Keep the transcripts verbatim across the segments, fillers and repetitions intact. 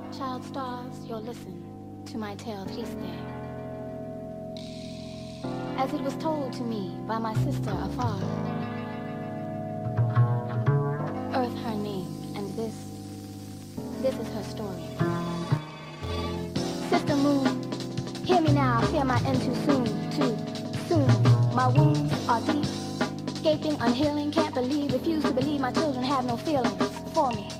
Child stars, you'll listen to my tale triste. As it was told to me by my sister afar. Earth her name, and this, this is her story. Sister Moon, hear me now, fear my end too soon, too soon. My wounds are deep, gaping, unhealing, can't believe, refuse to believe my children have no feelings for me.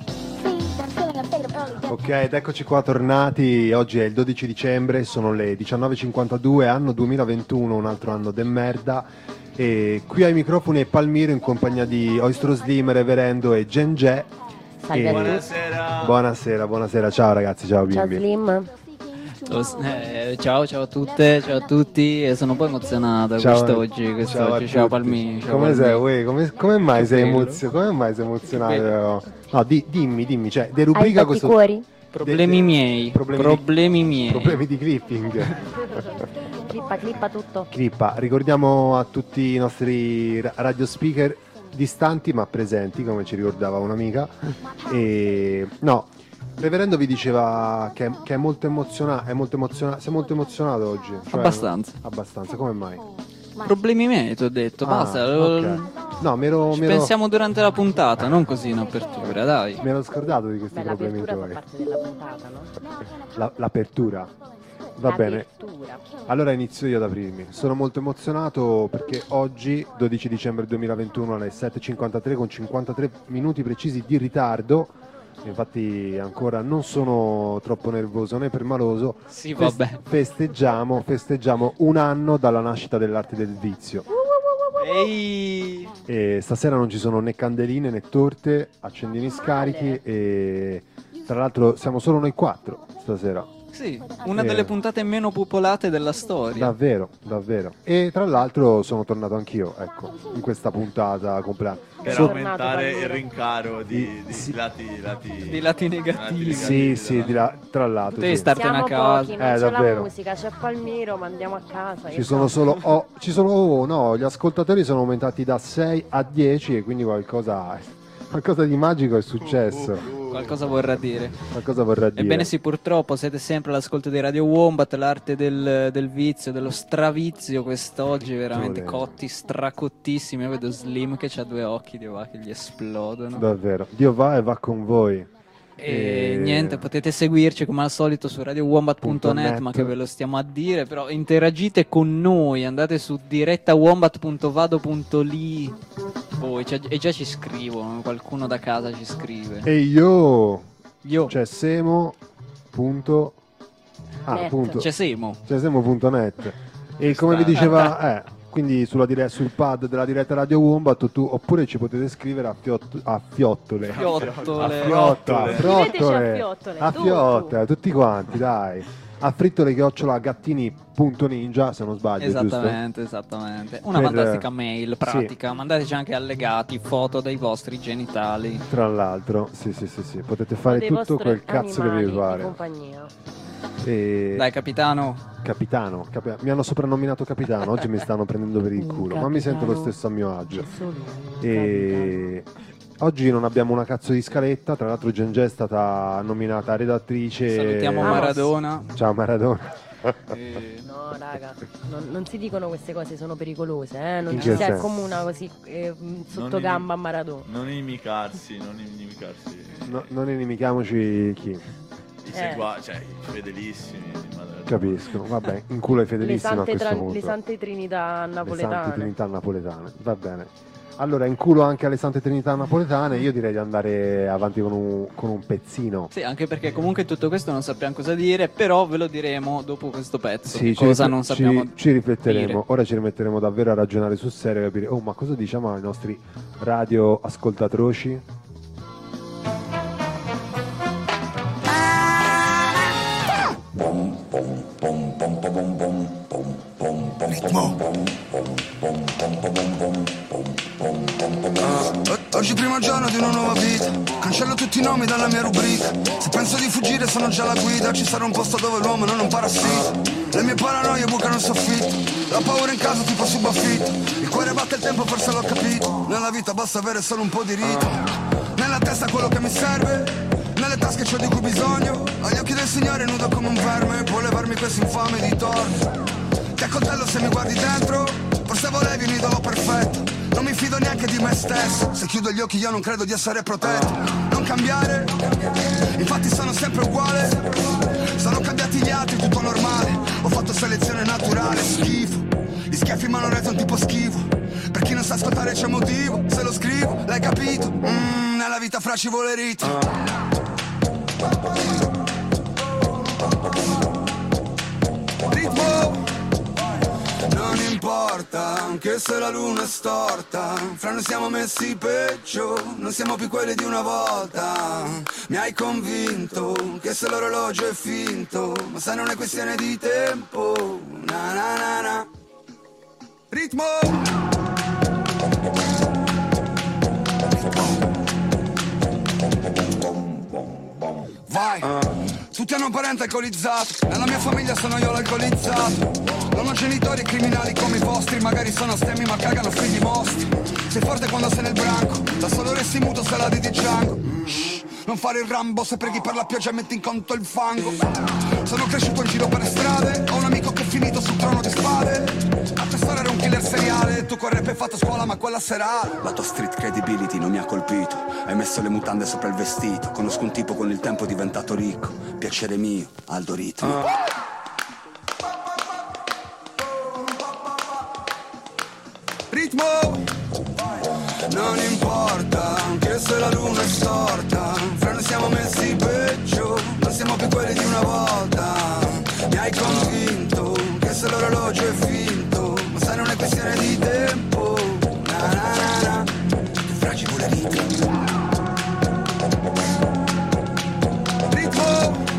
Ok, ed eccoci qua tornati, oggi è il dodici dicembre, sono le diciannove e cinquantadue, anno duemilaventuno, un altro anno de merda, e qui ai microfoni è Palmiro in compagnia di Oistro Slim, Reverendo e Gengè. Salve e... a tutti. Buonasera. Buonasera, buonasera, ciao ragazzi, ciao bimbi. Ciao Slim. Eh, ciao, ciao a tutte, ciao a tutti, e sono un po' emozionata Ciao, quest'oggi, quest'oggi. ciao, Ciao Palmi, ciao come Palmi. sei? Uè, come, come mai Che sei bello. emozionato? Come mai sei emozionato? No, di, dimmi, dimmi, cioè, Hai derubrica i questo... cuori? Problemi de- de- miei, problemi, problemi di, miei. problemi di clipping. Clippa, clippa tutto. Clippa, ricordiamo a tutti i nostri ra- radio speaker distanti ma presenti, come ci ricordava un'amica. E no, Reverendo vi diceva che, che è molto emozionato, è molto emozionato, sei molto emozionato oggi? Cioè, Abbastanza. Abbastanza, come mai? Problemi miei, ti ho detto, Ah, basta. ok. No, mi ero, Ci mi ero- pensiamo durante la puntata, non così in apertura, dai. mi ero scordato di questi Beh, problemi l'apertura fa tuoi. parte della puntata, no? La- l'apertura. Va bene. L'apertura. Allora inizio io ad aprirmi. Sono molto emozionato perché oggi, dodici dicembre duemilaventuno, alle sette e cinquantatré, con cinquantatré minuti precisi di ritardo, infatti ancora non sono troppo nervoso né permaloso, Sì, fes- vabbè. festeggiamo, festeggiamo un anno dalla nascita dell'arte del vizio. Ehi! E stasera non ci sono né candeline né torte, accendini scarichi e tra l'altro siamo solo noi quattro stasera. Sì, una Eh. delle puntate meno popolate della storia. Davvero, davvero. E tra l'altro sono tornato anch'io, ecco, in questa puntata compleanno. Per So- aumentare il rincaro di, di Sì. lati, lati, Di lati negativi. Sì, sì, di là, tra l'altro. Devi sì. startene Siamo a casa. pochi, non Eh, c'è davvero. la musica, c'è Palmiro, ma andiamo a casa. Ci che sono fa? solo oh, ci sono oh, no, gli ascoltatori sono aumentati da sei a dieci e quindi qualcosa qualcosa di magico è successo. Qualcosa vorrà dire. Qualcosa vorrà dire. Ebbene sì, purtroppo siete sempre all'ascolto di Radio Wombat, l'arte del, del vizio, dello stravizio quest'oggi, veramente Giule. cotti, stracottissimi. Io vedo Slim che ha due occhi, Dio va, che gli esplodono. Davvero. Dio va e va con voi. E E- niente, potete seguirci come al solito su radio wombat punto net, ma che ve lo stiamo a dire, però interagite con noi, andate su diretta wombat punto vado punto li. Voi, cioè, e già ci scrivono, qualcuno da casa ci scrive. E io Io, c'è semo punto ah, Net. punto c'è Semo. c'è semo punto net. E come vi diceva eh quindi sulla dire- sul pad della diretta Radio Wombat tu, oppure ci potete scrivere a, fiot- a fiottole Fiottole. a fiottole a Scriveteci a frottole fiottole, a tu, fiottole tutti quanti dai a frittole chiocciola gattini punto ninja se non sbaglio, giusto? Esattamente, esattamente. Una Per- fantastica mail, pratica. sì. Mandateci anche allegati, foto dei vostri genitali. Tra l'altro sì sì sì sì potete fare Dei tutto vostri quel cazzo che vi animali di pare. compagnia. E... Dai, capitano. Capitano, capi- mi hanno soprannominato capitano, oggi mi stanno prendendo per il culo, ma mi sento lo stesso a mio agio. E oggi non abbiamo una cazzo di scaletta, tra l'altro Gengè è stata nominata redattrice. Salutiamo Vamos. Maradona. Ciao Maradona. E- No, raga, non, non si dicono queste cose, sono pericolose, eh? Non In ci che si senso? accomuna così eh, sotto Non gamba a Maradona. Non inimicarsi, non inimicarsi. No, non inimichiamoci chi, I Eh. segua- cioè i fedelissimi. di Maradona. capisco. Vabbè, in culo ai Le fedelissimi a sante, questo tra- punto. le sante trinità Le napoletane. Sante Trinità napoletane, va bene. Allora, in culo anche alle Sante Trinità napoletane, io direi di andare avanti con un, con un pezzino. Sì, anche perché comunque tutto questo non sappiamo cosa dire, però ve lo diremo dopo questo pezzo. Sì, ci cosa rifle- non sappiamo ci, ci rifletteremo. dire. Ora ci rimetteremo davvero a ragionare sul serio e capire, oh, ma cosa diciamo ai nostri radio ascoltatroci? Oggi primo giorno di una nuova vita. Cancello tutti i nomi dalla mia rubrica. Se penso di fuggire sono già la guida. Ci sarà un posto dove l'uomo non è un parassita. Le mie paranoie bucano il soffitto. La paura in casa tipo subaffitto. Il cuore batte il tempo, forse l'ho capito. Nella vita basta avere solo un po' di rito. Nella testa quello che mi serve. nelle tasche c'ho di cui bisogno. Agli occhi del Signore nudo come un verme. Può levarmi questo infame di torno. Ti accoltello se mi guardi dentro. Forse volevi un idolo perfetto. Non mi fido neanche di me stesso. Se chiudo gli occhi io non credo di essere protetto. Non cambiare, infatti sono sempre uguale. Sono cambiati gli altri, tutto normale. Ho fatto selezione naturale, schifo. Gli schiaffi mi hanno reso un tipo schifo. Per chi non sa ascoltare c'è motivo. Se lo scrivo, l'hai capito? Mm, nella vita fra ci vuole ritmo. Ritmo. Non importa, anche se la luna è storta. Fra noi siamo messi peggio. Non siamo più quelli di una volta. Mi hai convinto che se l'orologio è finto. Ma se non è questione di tempo. Na na na na. Ritmo. Vai, tutti hanno un parente alcolizzato. Nella mia famiglia sono io l'alcolizzato. Non ho genitori criminali come i vostri. Magari sono stemmi ma cagano figli mostri. Sei forte quando sei nel branco. Da solo resti muto se la di Django. Shh, non fare il Rambo. Se preghi per la pioggia metti in conto il fango. Sono cresciuto in giro per le strade. Ho un amico che è finito sul trono di spade. A quest'ora era un killer seriale. Tu con rap hai fatto scuola ma quella serale. La tua street credibility non mi ha colpito. Hai messo le mutande sopra il vestito. Conosco un tipo con il tempo diventato ricco. Piacere mio, Aldo Ritmo. uh. Ritmo. Non importa, anche se la luna è storta. Fra noi siamo messi peggio. Non siamo più quelli di una volta. Mi hai convinto che se l'orologio è finto. Ma se non è questione di tempo. Na na na na. Che fragile vuole ritmo. Ritmo.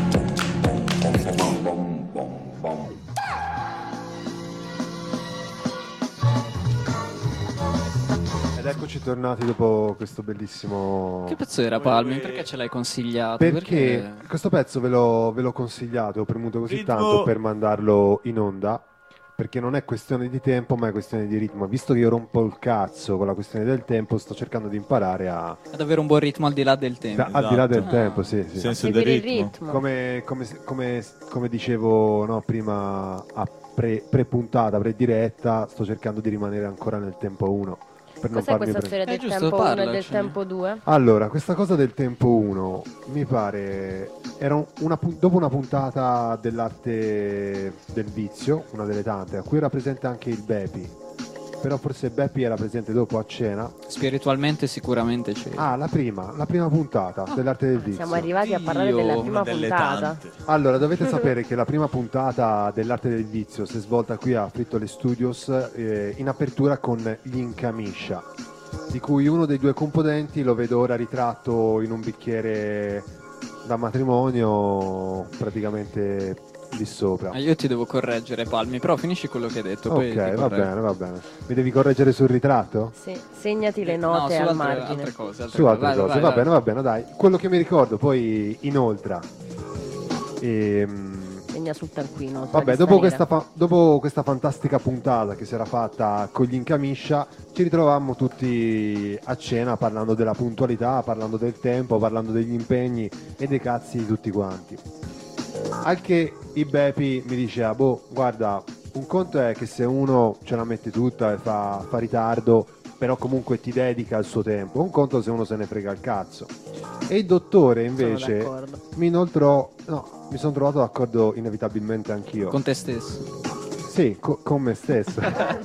Ed eccoci tornati dopo questo bellissimo... Che pezzo era Palmi? Perché ce l'hai consigliato? Perché questo pezzo ve l'ho, ve l'ho consigliato, ho premuto così Ritmo. tanto per mandarlo in onda, perché non è questione di tempo ma è questione di ritmo. Visto che io rompo il cazzo con la questione del tempo, sto cercando di imparare a... Ad avere un buon ritmo al di là del tempo. da- al di là del Ah. tempo, sì, sì. Senso del Seguire il ritmo. ritmo. Come, come, come, come dicevo no, prima a pre, pre-puntata, pre-diretta, sto cercando di rimanere ancora nel tempo uno. Per non Cos'è farmi questa pre- storia del Eh, giusto, tempo uno e del parlaci. tempo due? Allora, questa cosa del tempo uno mi pare era un- una, pu- dopo una puntata dell'arte del vizio, una delle tante, a cui era presente anche il Bepi. Però forse Bepi era presente dopo a cena. Spiritualmente sicuramente c'è. Ah, la prima, la prima puntata dell'arte del vizio. Siamo arrivati a parlare Io, della una prima Una delle puntata. tante. Allora, dovete sapere che la prima puntata dell'arte del vizio si è svolta qui a Frittole Studios eh, in apertura con gli Incamiscia, di cui uno dei due componenti lo vedo ora ritratto in un bicchiere da matrimonio praticamente lì sopra. Ah, io ti devo correggere Palmi, però finisci quello che hai detto. poi Ok, ti va correggo. bene, va bene. Mi devi correggere sul ritratto? Sì, segnati le No, note su al altre, margine. altre cose. Altre Su cose. altre Vai, cose, vai, va vai. bene, va bene, dai. Quello che mi ricordo poi inoltre. Ehm, Segna sul taccuino. sulla Vabbè, lista dopo nera. questa, fa- dopo questa fantastica puntata che si era fatta con gli Incamiscia, ci ritrovammo tutti a cena parlando della puntualità, parlando del tempo, parlando degli impegni e dei cazzi di tutti quanti. Al che i Bepi mi diceva, boh, guarda, un conto è che se uno ce la mette tutta e fa, fa ritardo, però comunque ti dedica il suo tempo, un conto se uno se ne frega il cazzo. E il dottore invece d'accordo. mi inoltrò, no, mi sono trovato d'accordo inevitabilmente anch'io. Con te stesso. Sì, co- con me stesso.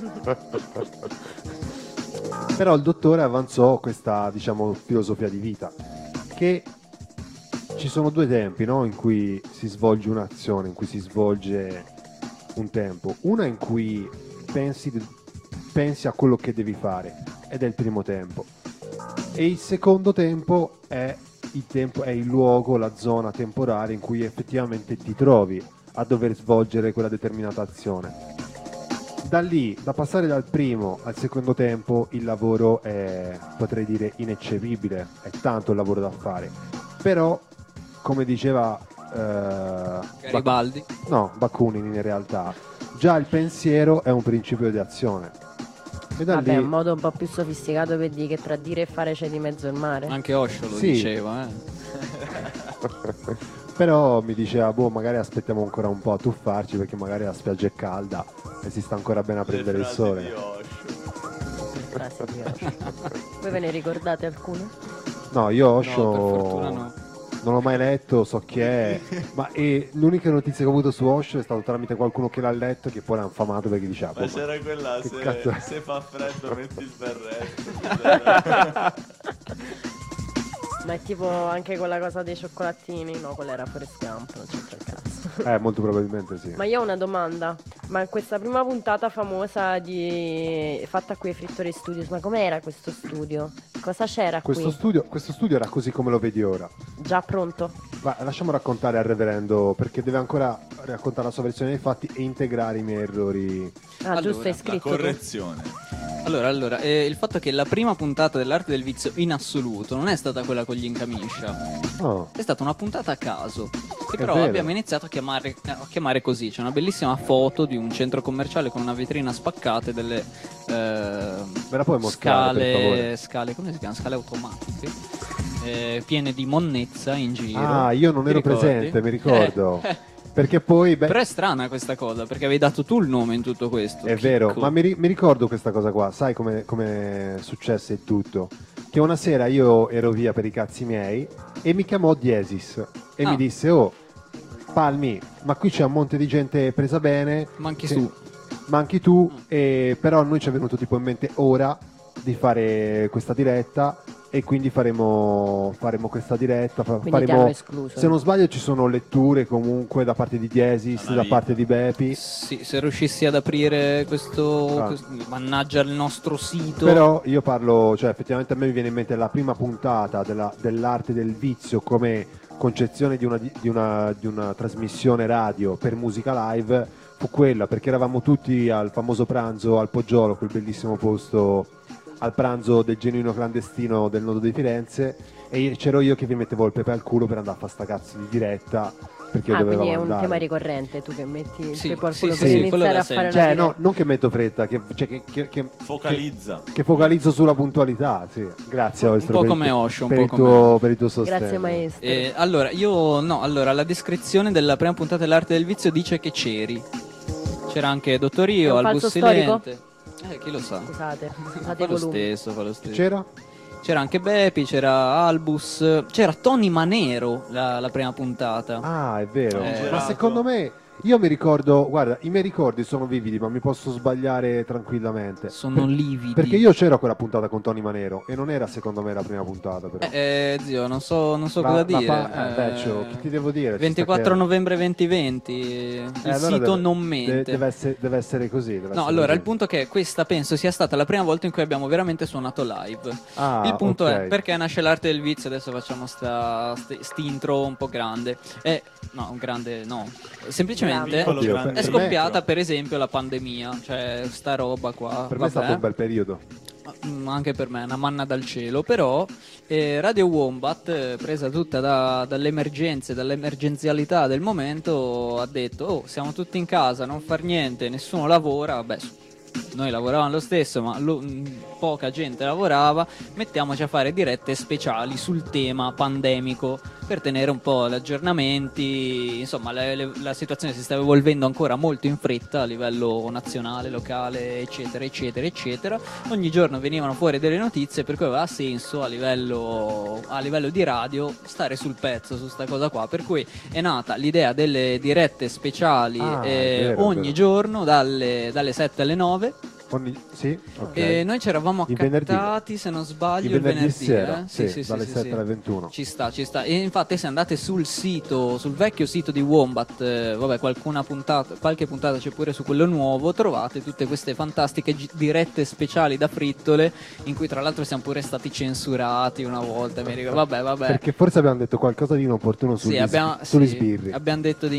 Però il dottore avanzò questa, diciamo, filosofia di vita, che ci sono due tempi, no? In cui si svolge un'azione, in cui si svolge un tempo. Una in cui pensi, pensi a quello che devi fare, ed è il primo tempo. E il secondo tempo è il tempo, è il luogo, la zona temporale in cui effettivamente ti trovi a dover svolgere quella determinata azione. Da lì, da passare dal primo al secondo tempo, il lavoro è, potrei dire, ineccepibile, è tanto il lavoro da fare. Però, come diceva eh, Garibaldi. Bac- no, Bakunin in realtà, già il pensiero è un principio di azione. E da Vabbè, lì, è un modo un po' più sofisticato per dire che tra dire e fare c'è di mezzo il mare. Anche Osho lo Sì. diceva, eh. Però mi diceva, boh, magari aspettiamo ancora un po' a tuffarci perché magari la spiaggia è calda e si sta ancora bene a prendere il Le frasi sole. di Osho. Frasi di Osho. Voi ve ne ricordate alcune? No, io Osho No, per fortuna no. non l'ho mai letto, so chi è, ma e l'unica notizia che ho avuto su Osho è stato tramite qualcuno che l'ha letto che poi l'ha infamato perché diceva, Ma boh, c'era quella, che se, cazzo è? se fa freddo metti il berretto. Ma è tipo anche quella cosa dei cioccolatini? No, quella era Forrest Gump, non c'entra il cazzo. Eh, molto probabilmente sì. Ma io ho una domanda. Ma in questa prima puntata famosa di fatta qui ai Frittore Studios, ma com'era questo studio? Cosa c'era Questo qui? studio, questo studio era così come lo vedi ora. Già pronto? Ma lasciamo raccontare al reverendo perché deve ancora raccontare la sua versione dei fatti e integrare i miei errori. Ah, Allora, giusto, hai La scritto tu. correzione. Allora, allora eh, il fatto è che la prima puntata dell'arte del vizio in assoluto non è stata quella con gli Incamiscia, Oh, è stata una puntata a caso. Che È però vero. abbiamo iniziato a chiamare, a chiamare così. C'è una bellissima foto di un centro commerciale con una vetrina spaccata e delle eh, me la puoi mostrare per favore? scale, scale, come si chiama? Scale automatiche eh, piene di monnezza in giro. Ah, io non Ti ero ricordi? presente, mi ricordo. Eh, eh. Perché poi, beh, Però è strana questa cosa, perché avevi dato tu il nome in tutto questo. è vero, Chicco. ma mi, ri- mi ricordo questa cosa qua, sai come è successo e tutto? Che una sera io ero via per i cazzi miei e mi chiamò Diesis e Ah. mi disse, oh, Palmi, ma qui c'è un monte di gente presa bene. Ma anche che- tu. Ma anche tu, e però a noi ci è venuto tipo in mente ora di fare questa diretta e quindi faremo, faremo questa diretta, fa- Quindi ti faremo, hanno escluso. se non sbaglio ci sono letture comunque da parte di Diesis, Una da vita. parte di Bepi. Sì, se riuscissi ad aprire questo, Ah. questo- mannaggia il nostro sito. Però io parlo, cioè effettivamente a me mi viene in mente la prima puntata della- dell'arte del vizio come concezione di una, di, una, di una trasmissione radio per musica live, fu quella, perché eravamo tutti al famoso pranzo al Poggiolo, quel bellissimo posto, al pranzo del genuino clandestino del nodo di Firenze, e io- c'ero io che vi mettevo il pepe al culo per andare a fare sta cazzo di diretta, perché io Ah, dovevo quindi è un andare. tema ricorrente, tu che metti il Sì, pepe al sì, culo sì, per sì, iniziare quello da a fare la Cioè, diretta. no, non che metto fretta, che, cioè, che, che, che- Focalizza. che focalizzo sulla puntualità, sì. Grazie Un Ostro, po' per il come tuo- Osho, un per po' il come tuo, per il tuo sostegno. Grazie maestro. Eh, allora, io no, allora la descrizione della prima puntata dell'arte del vizio dice che c'eri. C'era anche Dottor È Io, un Albus falso storico? Silente. Eh, chi lo sa? Scusate, scusate Fa i lo volumi. stesso, fa lo stesso. C'era? C'era anche Bepi, c'era Albus, c'era Tony Manero la, la prima puntata. Ah, è vero. Eh, Ma Gelato. secondo me, io mi ricordo, guarda, i miei ricordi sono vividi, ma mi posso sbagliare tranquillamente. Sono lividi. Perché io c'ero a quella puntata con Tony Manero e non era secondo me la prima puntata, però. Eh, eh, zio, non so, non so La- cosa la dire. fa- eh, Beccio, che ti devo dire? Ci sta ventiquattro che- novembre duemilaventi, il Eh, allora sito deve- non de- mente. Deve essere, deve essere così. deve No, essere allora così. il punto è che questa penso sia stata la prima volta in cui abbiamo veramente suonato live. Ah, il punto ok. è perché nasce l'arte del vizio. Adesso facciamo sta, sti, sti intro un po' grande. E, no, un grande no. Semplicemente Piccolo, Oddio, grande è per me- scoppiata per esempio la pandemia. Cioè, sta roba qua. Per me è stato vabbè. un bel periodo. Mm, anche per me, una manna dal cielo, però eh, Radio Wombat, eh, presa tutta da- dalle emergenze, dall'emergenzialità del momento, ha detto, oh, siamo tutti in casa, non far niente, nessuno lavora, vabbè, su- noi lavoravamo lo stesso, ma lo- mm, poca gente lavorava, mettiamoci a fare dirette speciali sul tema pandemico, per tenere un po' gli aggiornamenti, insomma le- le- la situazione si stava evolvendo ancora molto in fretta a livello nazionale, locale, eccetera, eccetera, eccetera. Ogni giorno venivano fuori delle notizie, per cui aveva senso a livello, a livello di radio stare sul pezzo su sta cosa qua, per cui è nata l'idea delle dirette speciali Ah, è eh, vero, è ogni vero. giorno dalle, dalle sette alle nove. Ogni- Sì? Ok. E noi ci eravamo Il venerdì. accattati, se non sbaglio, Il il venerdì venerdì, sera, eh? sì, dalle sette alle ventuno. Ci sta, ci sta. E infatti se andate sul sito, sul vecchio sito di Wombat, eh, vabbè, qualcuna puntata, qualche puntata c'è pure su quello nuovo, trovate tutte queste fantastiche gi- dirette speciali da frittole, in cui tra l'altro siamo pure stati censurati una volta, mi ricordo. Vabbè, vabbè. Perché forse abbiamo detto qualcosa di inopportuno sugli, Sì, abbiamo, sugli sì, sbirri. abbiamo detto di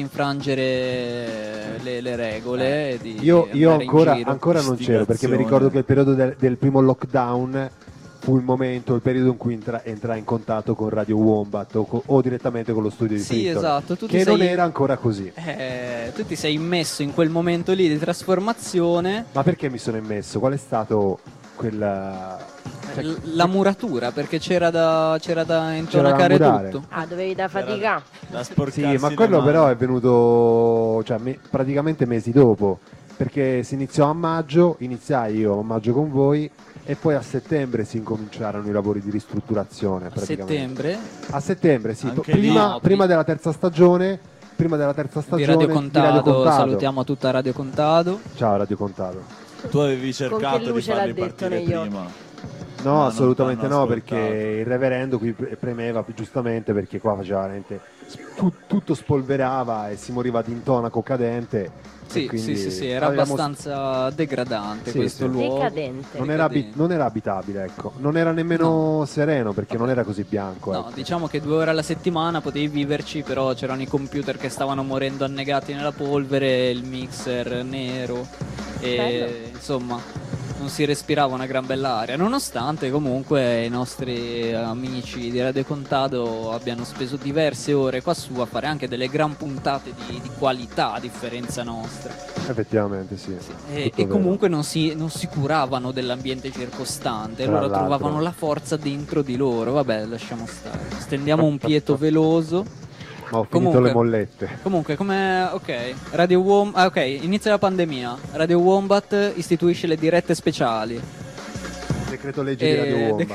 infrangere le, le regole. e di Io, io andare in ancora, giro. ancora non c'ero perché mi Istigazione. ricordo che il periodo del, del primo lockdown fu il momento, il periodo in cui entra, entrai in contatto con Radio Wombat o, co- o direttamente con lo studio di Sì, Frittole, esatto, tu ti che non sei- era ancora così. Eh, tu ti sei immesso in quel momento lì di trasformazione. Ma perché mi sono immesso? Qual è stato quel... Cioè, l- la muratura, perché c'era da, c'era da C'era intonacare da murare. tutto. Ah, dovevi da fatica. Da sporcarsi Sì, ma le quello mani. però è venuto cioè, me- praticamente mesi dopo, perché si iniziò a maggio, iniziai io a maggio con voi e poi a settembre si incominciarono i lavori di ristrutturazione. A praticamente. settembre A settembre, sì, Anche prima, lì- prima della terza stagione, prima della terza di stagione Radio di Contado, Radio Contado. salutiamo tutta Radio Contado. Ciao Radio Contado. Tu avevi Con cercato che di luce farli l'ha detto partire negli occhi? prima. No, Ma non assolutamente t'hanno no, perché ascoltato. il reverendo qui pre- premeva giustamente perché qua faceva veramente tu- tutto spolverava e si moriva di intonaco cadente. Sì, e quindi sì, sì, sì, era avevamo- abbastanza degradante Sì, questo sì. luogo. Decadente. Non era, abi- decadente. non era abitabile, ecco. Non era nemmeno sereno perché non era così bianco. No, ecco. diciamo che due ore alla settimana potevi viverci, però c'erano i computer che stavano morendo annegati nella polvere, il mixer nero e Bello. insomma non si respirava una gran bella aria, nonostante comunque i nostri amici di Radio Contado abbiano speso diverse ore qua su a fare anche delle gran puntate di, di qualità a differenza nostra. Effettivamente sì. E, tutto e vero. comunque non si, non si curavano dell'ambiente circostante, Tra loro l'altro. trovavano la forza dentro di loro. Vabbè, lasciamo stare. Stendiamo un pieto veloso. Ma ho finito Comunque- le mollette. Comunque, come. Ok, Radio Wombat. Ah, ok, inizia la pandemia. Radio Wombat istituisce le dirette speciali. Decreto legge di Radio E- Wombat.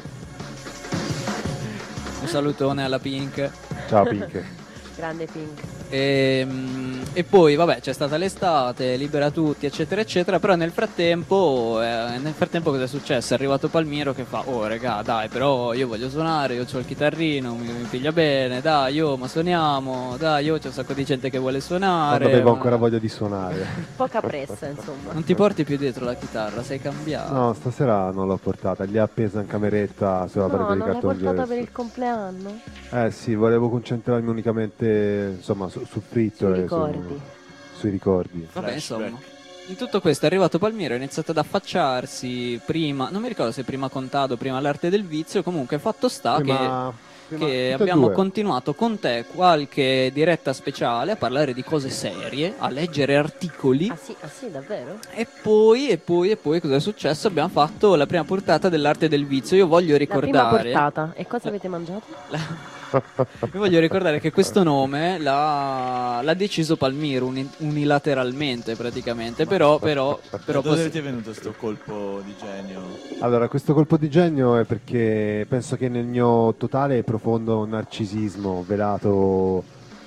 Un salutone alla Pink. Ciao Pink. Grande Pink. E, mm, e poi vabbè c'è stata l'estate, libera tutti eccetera eccetera, però nel frattempo eh, nel frattempo cosa è successo? È arrivato Palmiro che fa oh regà dai però io voglio suonare, io ho il chitarrino, mi, mi piglia bene, dai io ma suoniamo, dai io c'è un sacco di gente che vuole suonare. Quando avevo ma- ancora voglia di suonare. Poca pressa, insomma. Non ti porti più dietro la chitarra, sei cambiato. No, stasera non l'ho portata, lì appesa in cameretta sulla No, parete di non l'hai portata cartongesso. per il compleanno? Eh sì, volevo concentrarmi unicamente insomma su, sul fritto Sui e su- ricordi. sui ricordi. Vabbè, Flashback. insomma. In tutto questo è arrivato Palmiro, ha iniziato ad affacciarsi prima, non mi ricordo se prima Contado, prima l'arte del vizio, comunque fatto sta Prima- che, prima- che tutte e abbiamo due. continuato con te qualche diretta speciale a parlare di cose serie, a leggere articoli Ah sì, ah sì, davvero? e poi, e poi, e poi cosa è successo? Abbiamo fatto la prima puntata dell'arte del vizio, io voglio La prima ricordare... portata. E cosa avete mangiato? Io voglio ricordare che questo nome l'ha, l'ha deciso Palmiro uni- unilateralmente praticamente, però, però, però Da dove possi- ti è venuto sto colpo di genio? Allora, questo colpo di genio è perché penso che nel mio totale e profondo narcisismo velato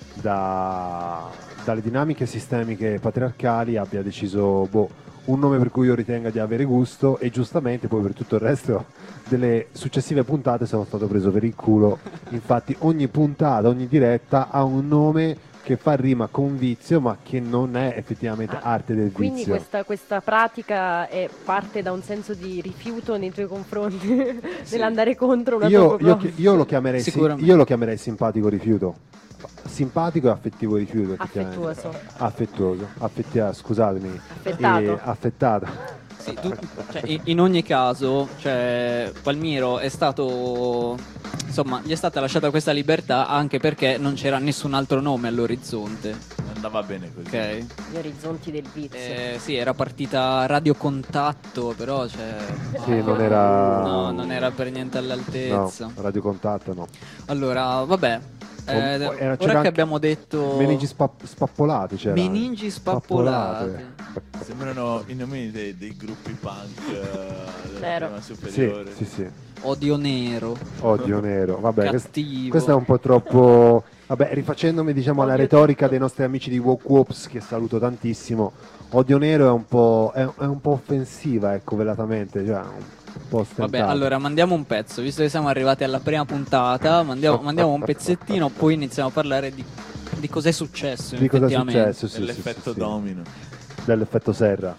da- dalle dinamiche sistemiche patriarcali abbia deciso boh, un nome per cui io ritenga di avere gusto e giustamente poi per tutto il resto delle successive puntate sono stato preso per il culo. Infatti ogni puntata, ogni diretta ha un nome che fa rima con vizio ma che non è effettivamente Ah, arte del Quindi vizio. questa, questa pratica è parte da un senso di rifiuto nei tuoi confronti nell'andare contro una Io, tua io, propria- io lo chiamerei si- Sicuramente. io lo chiamerei simpatico rifiuto. Simpatico e affettivo rifiuto. effettivamente. affettuoso. Affettuoso. Affettia- scusatemi. Affettato. Eh, affettato. sì, tu- cioè, in, in ogni caso, cioè, Palmiro è stato, insomma, gli è stata lasciata questa libertà anche perché non c'era nessun altro nome all'orizzonte, Andava bene così. ok? Gli orizzonti del vizio. Eh, sì, era partita Radio Contatto, però cioè, Sì, non era. no, non era per niente No, all'altezza. radiocontatto no. Allora, vabbè, eh, O- o- era- ora c'era che anche abbiamo detto Meningi spa- spappolati c'era. meningi spappolate. Sembrano i nomi dei, dei gruppi punk eh, della Vero. prima Sì, superiore. sì, sì. Odio nero, Odio nero. Vabbè, quest- cattivo. questo è un po' troppo. Vabbè, rifacendomi diciamo alla Odio retorica tutto. dei nostri amici di Walk Wops, che saluto tantissimo. Odio nero è un po', è, è un po' offensiva, ecco, velatamente. Cioè, un po' Vabbè, ostentata. allora mandiamo un pezzo, visto che siamo arrivati alla prima puntata, mandiamo, mandiamo un pezzettino, poi iniziamo a parlare di, di cos'è successo. Di cosa è effettivamente. successo? Sì, sì, Dell'effetto sì, sì. domino. Dell'effetto serra.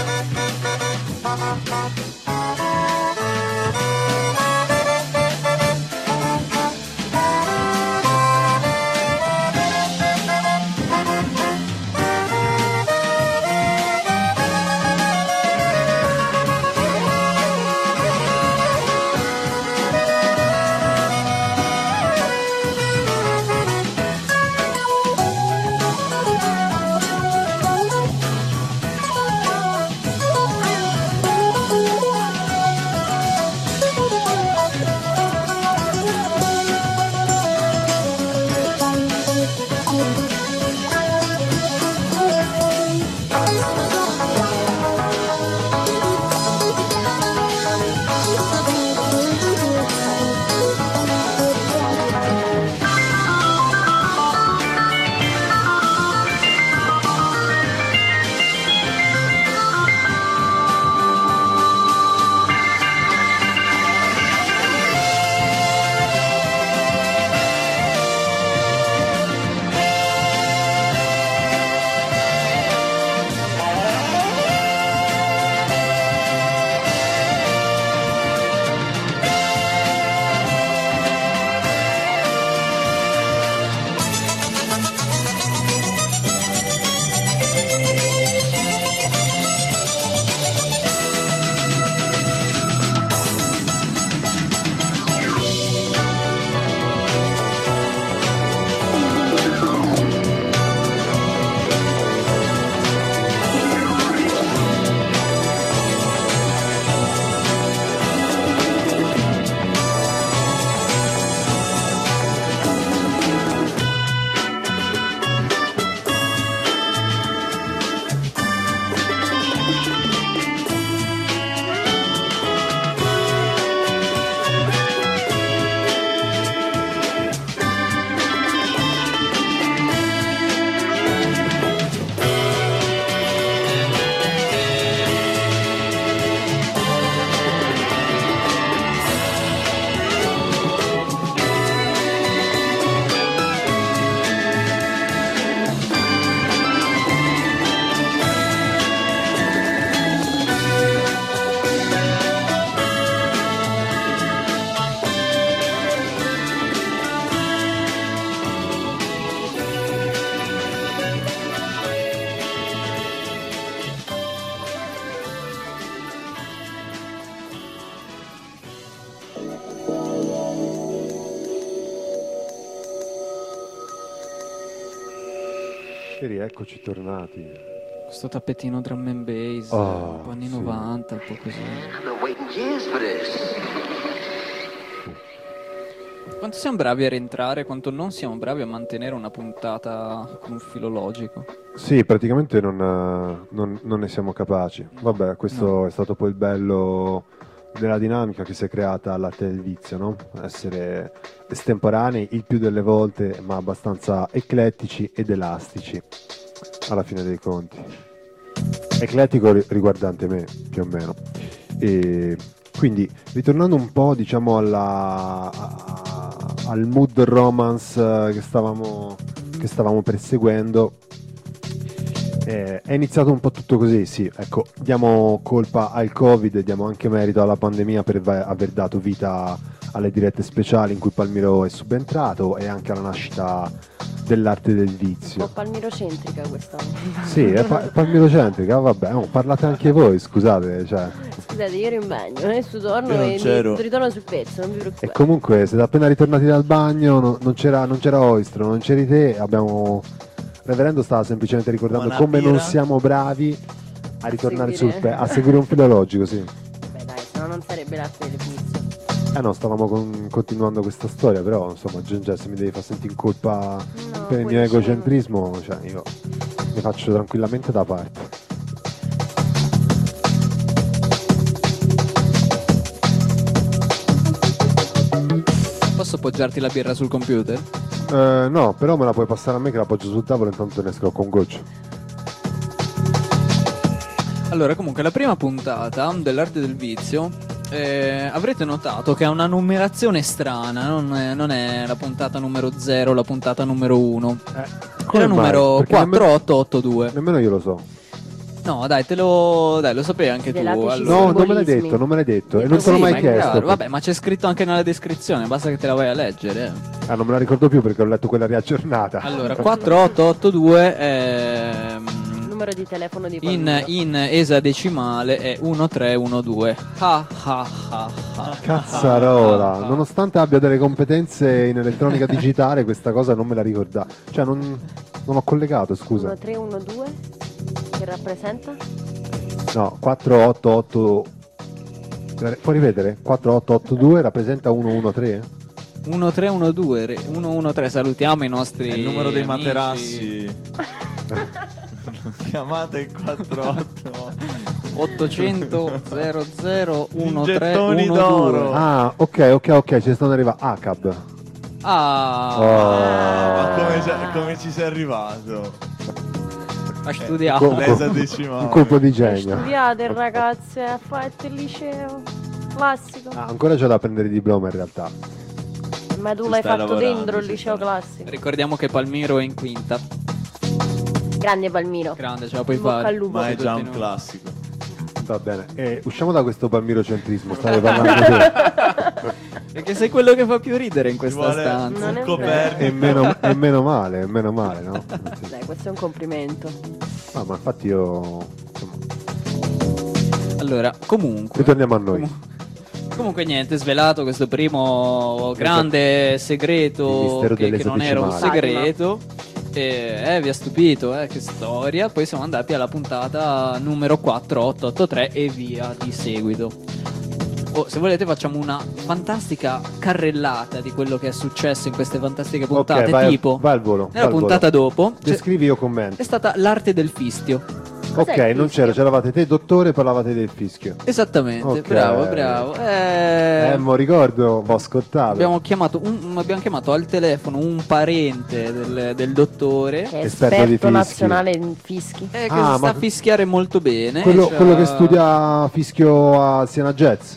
E rieccoci tornati. Questo tappetino drum and bass, Oh, un po' anni sì. novanta, un po' così. I've been waiting years for this. Quanto siamo bravi a rientrare, quanto non siamo bravi a mantenere una puntata con un filo logico. Sì, praticamente non, eh, non- non ne siamo capaci. Vabbè, questo No. è stato poi il bello della dinamica che si è creata all'arte del vizio, no? Essere estemporanei il più delle volte, ma abbastanza eclettici ed elastici, alla fine dei conti. Eclettico ri- riguardante me, più o meno. E quindi, ritornando un po', diciamo, alla, a- al mood romance eh, che stavamo, che stavamo perseguendo, eh, è iniziato un po' tutto così, sì, ecco, diamo colpa al Covid e diamo anche merito alla pandemia per va- aver dato vita alle dirette speciali in cui Palmiro è subentrato e anche alla nascita dell'arte del Un po' vizio. palmirocentrica questa. Sì, è pa- palmirocentrica, vabbè, oh, parlate anche voi, scusate, cioè. Scusate, io ero in bagno, adesso torno Io non e c'ero. mi ritorno sul pezzo, non vi E preoccupate. comunque siete appena ritornati dal bagno, no- non, c'era, non c'era Oistro, non c'eri te, abbiamo... Reverendo stava semplicemente ricordando Una come non birra? siamo bravi a ritornare sul seguire. pe- a seguire un filo logico, sì. Beh dai, se no non sarebbe l'arte del vizio. Eh no, stavamo con- continuando questa storia, però insomma, Ginger, se mi devi far sentire in colpa No, per il puoi mio dicere. egocentrismo, cioè io mi faccio tranquillamente da parte. Posso appoggiarti la birra sul computer? Eh, no, però me la puoi passare a me che la appoggio sul tavolo, intanto ne esco con goccio. Allora, comunque, la prima puntata dell'arte del vizio, eh, avrete notato che ha una numerazione strana, non è, non è la puntata numero zero, la puntata numero uno. Eh, Era numero Perché nemmeno- quattro otto otto due. Nemmeno io lo so. No, dai, te lo, dai, lo sapevi anche tu. Svelateci Allora. No, non me l'hai simbolismi. detto, non me l'hai detto. E Sì, non te l'ho Sì, mai ma è chiesto. chiaro. Vabbè, ma c'è scritto anche nella descrizione, basta che te la vai a leggere. eh. Ah, non me la ricordo più perché ho letto quella riaggiornata. Allora, quattro otto otto due ehm, Il numero di telefono di in, Palmiro. in esadecimale è uno tre uno due. Ah, ah, ah, ah. Cazzarola, Ah, ah. nonostante abbia delle competenze in elettronica digitale, questa cosa non me la ricorda. Cioè, non, non ho collegato, scusa. uno tre uno due che rappresenta? No, quattro otto otto. Puoi rivedere? quattro otto otto due rappresenta uno uno tre? uno tre uno due, re- uno uno tre, salutiamo i nostri È il numero dei amici. materassi. Chiamate il quattro otto. ottocento zero zero uno tre gettoni uno d'oro. due. Ah, ok, ok, ok, ci stanno arrivando. A C A B. Ah, Oh. Ma come, ci- come ci sei arrivato? ha studiato. Co- L'esadecimale. Un colpo di genio. Studiate ragazze, ha fatto il liceo classico. Ah, ancora c'è da prendere il diploma in realtà. Ma tu Ci l'hai stai fatto lavorando, dentro il ci liceo stai- classico. Ricordiamo che Palmiro è in quinta. Grande Palmiro. Grande, ce la puoi In bocca fare. al lupo. Ma è già un Tutti noi. classico. Va bene. Eh, usciamo da questo palmirocentrismo. Stavi parlando tu. Perché sei quello che fa più ridere in Ci questa vuole stanza. Non un è Copernico. E meno, e meno male, e meno male, no? Dai, questo è un complimento. Ah, ma infatti io. Insomma, Allora, comunque. ritorniamo a noi. comu- Comunque niente, svelato questo primo grande Il segreto mistero che, delle che non era un esadecimali. segreto. E, eh, vi ha stupito, eh, che storia. Poi siamo andati alla puntata numero quattro otto otto tre e via di seguito. Oh, se volete facciamo una fantastica carrellata di quello che è successo in queste fantastiche puntate. Ok, vai, tipo, vai al volo. vai nella al volo. puntata dopo c'è- Descrivi io commento. è stata l'arte del fischio. Ok, Cos'è il non fischio? c'era, c'eravate te, dottore, parlavate del fischio. Esattamente, Ok. bravo, bravo. Eh, Eh, mo ricordo, ho ascoltato. abbiamo, chiamato un- abbiamo chiamato al telefono un parente del, del dottore Che è Esperto di esperto fischi. nazionale in fischi. eh, che Ah, si sta ma- a fischiare molto bene. Quello, cioè- quello che studia fischio a Siena Jazz.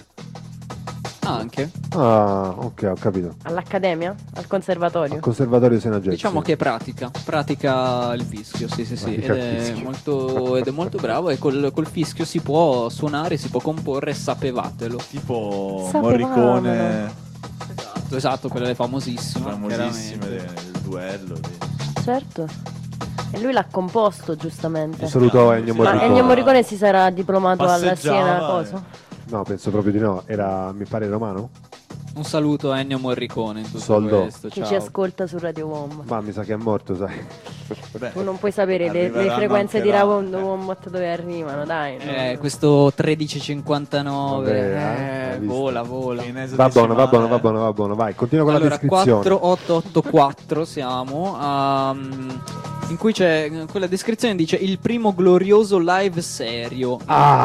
Anche. Ah, ok, ho capito. All'accademia? Al conservatorio? Al conservatorio Siena Jazz. Diciamo sì. che pratica, pratica il fischio, sì sì sì, ed Pratica il è, fischio. molto, ed è molto bravo e col, col fischio si può suonare, si può comporre, sapevatelo. Tipo Sapevamo. Morricone, Esatto, esatto, quelle famosissime. famosissime chiaramente. del duello. di- Certo. E lui l'ha composto giustamente. Un saluto a Ennio Ma Ma Morricone. Ennio Morricone si sarà diplomato alla Passeggiava, Siena eh. cosa? No, penso proprio di no. Era, mi pare, romano? Un saluto a Ennio Morricone in tutto Soldo. questo. Chi Ciao. ci ascolta su Radio Wombat. Ma mi sa che è morto, sai. Beh, Tu non puoi sapere le, le arriveranno frequenze anche di là, Radio eh. Wombat dove arrivano, dai. no? Eh, questo tredici cinquantanove Vabbè, eh, eh, hai visto? vola, vola. in Va buono, va buono, esadecimale. va buono, va buono. Vai, continua con Allora, la descrizione. quattro otto otto quattro siamo, um, in cui c'è quella descrizione dice il primo glorioso live serio.